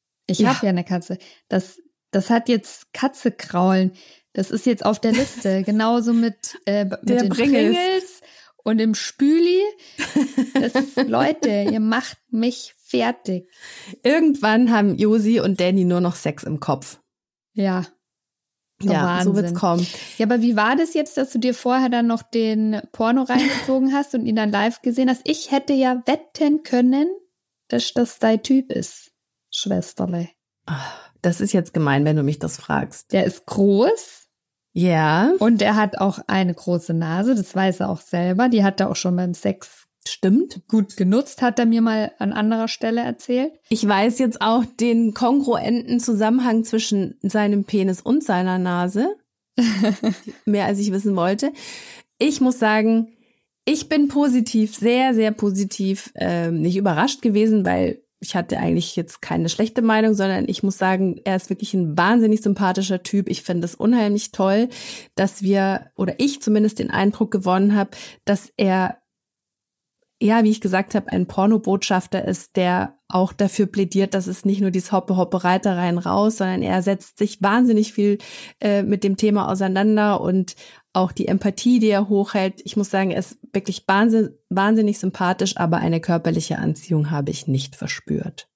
Das hat jetzt Katze kraulen. Das ist jetzt auf der Liste. Genauso mit den Pringles. Und im Spüli, Leute, ihr macht mich fertig. Irgendwann haben Josi und Danny nur noch Sex im Kopf. Ja. Ja, so wird's kommen. Ja, aber wie war das jetzt, dass du dir vorher dann noch den Porno reingezogen hast und ihn dann live gesehen hast? Ich hätte ja wetten können, dass das dein Typ ist, Schwesterle. Das ist jetzt gemein, wenn du mich das fragst. Der ist groß. Ja. Und er hat auch eine große Nase, das weiß er auch selber. Die hat er auch schon beim Sex gut genutzt, hat er mir mal an anderer Stelle erzählt. Ich weiß jetzt auch den kongruenten Zusammenhang zwischen seinem Penis und seiner Nase. Mehr als ich wissen wollte. Ich muss sagen, ich bin positiv, sehr, sehr positiv, nicht überrascht gewesen, weil ich hatte eigentlich jetzt keine schlechte Meinung, sondern ich muss sagen, er ist wirklich ein wahnsinnig sympathischer Typ. Ich finde es unheimlich toll, dass ich zumindest den Eindruck gewonnen habe, dass er, ja, wie ich gesagt habe, ein Pornobotschafter ist, der auch dafür plädiert, dass es nicht nur dieses Hoppe Reiter rein raus, sondern er setzt sich wahnsinnig viel mit dem Thema auseinander und auch die Empathie, die er hochhält. Ich muss sagen, er ist wirklich wahnsinnig sympathisch, aber eine körperliche Anziehung habe ich nicht verspürt.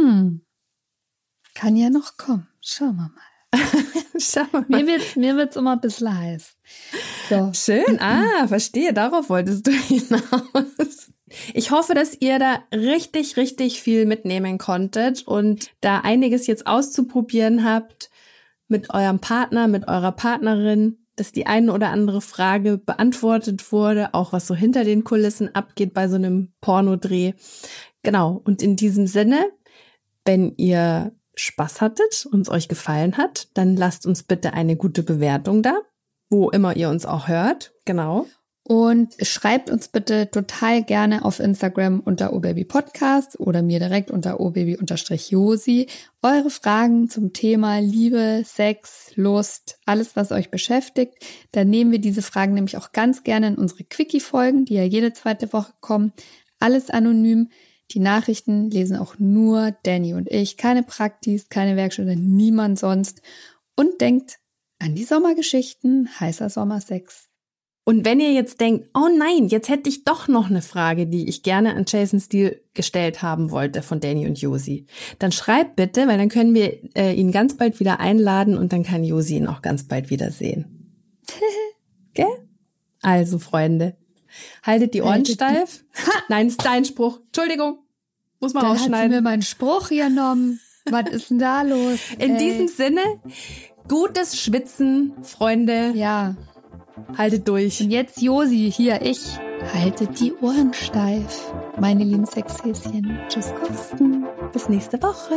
Kann ja noch kommen. Schauen wir mal. Schauen wir mal. Mir wird's immer ein bisschen heiß. So. Schön. Verstehe. Darauf wolltest du hinaus. Ich hoffe, dass ihr da richtig, richtig viel mitnehmen konntet und da einiges jetzt auszuprobieren habt mit eurem Partner, mit eurer Partnerin, dass die eine oder andere Frage beantwortet wurde, auch was so hinter den Kulissen abgeht bei so einem Pornodreh. Genau. Und in diesem Sinne, wenn ihr Spaß hattet und es euch gefallen hat, dann lasst uns bitte eine gute Bewertung da, wo immer ihr uns auch hört. Genau. Und schreibt uns bitte total gerne auf Instagram unter obabypodcast oder mir direkt unter obaby_josi eure Fragen zum Thema Liebe, Sex, Lust, alles, was euch beschäftigt. Dann nehmen wir diese Fragen nämlich auch ganz gerne in unsere Quickie-Folgen, die ja jede zweite Woche kommen. Alles anonym. Die Nachrichten lesen auch nur Danny und ich. Keine Praktis, keine Werkstätte, niemand sonst. Und denkt an die Sommergeschichten, heißer Sommersex. Und wenn ihr jetzt denkt, oh nein, jetzt hätte ich doch noch eine Frage, die ich gerne an Jason Steele gestellt haben wollte von Danny und Josi, dann schreibt bitte, weil dann können wir ihn ganz bald wieder einladen und dann kann Josi ihn auch ganz bald wieder sehen. Gell? Also, Freunde, haltet die Ohren steif. Nein, ist dein Spruch. Entschuldigung, muss man rausschneiden. Hat sie mir meinen Spruch genommen. Was ist denn da los? In diesem Sinne, gutes Schwitzen, Freunde. Ja. Haltet durch. Und jetzt Josi, hier ich. Haltet die Ohren steif. Meine lieben Sexhäschen. Tschüss, Kosten. Bis nächste Woche.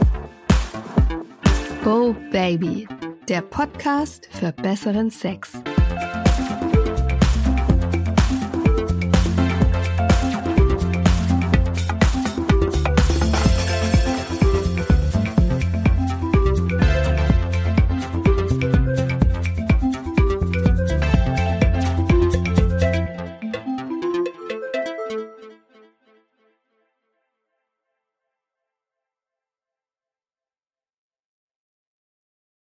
Go Baby. Der Podcast für besseren Sex.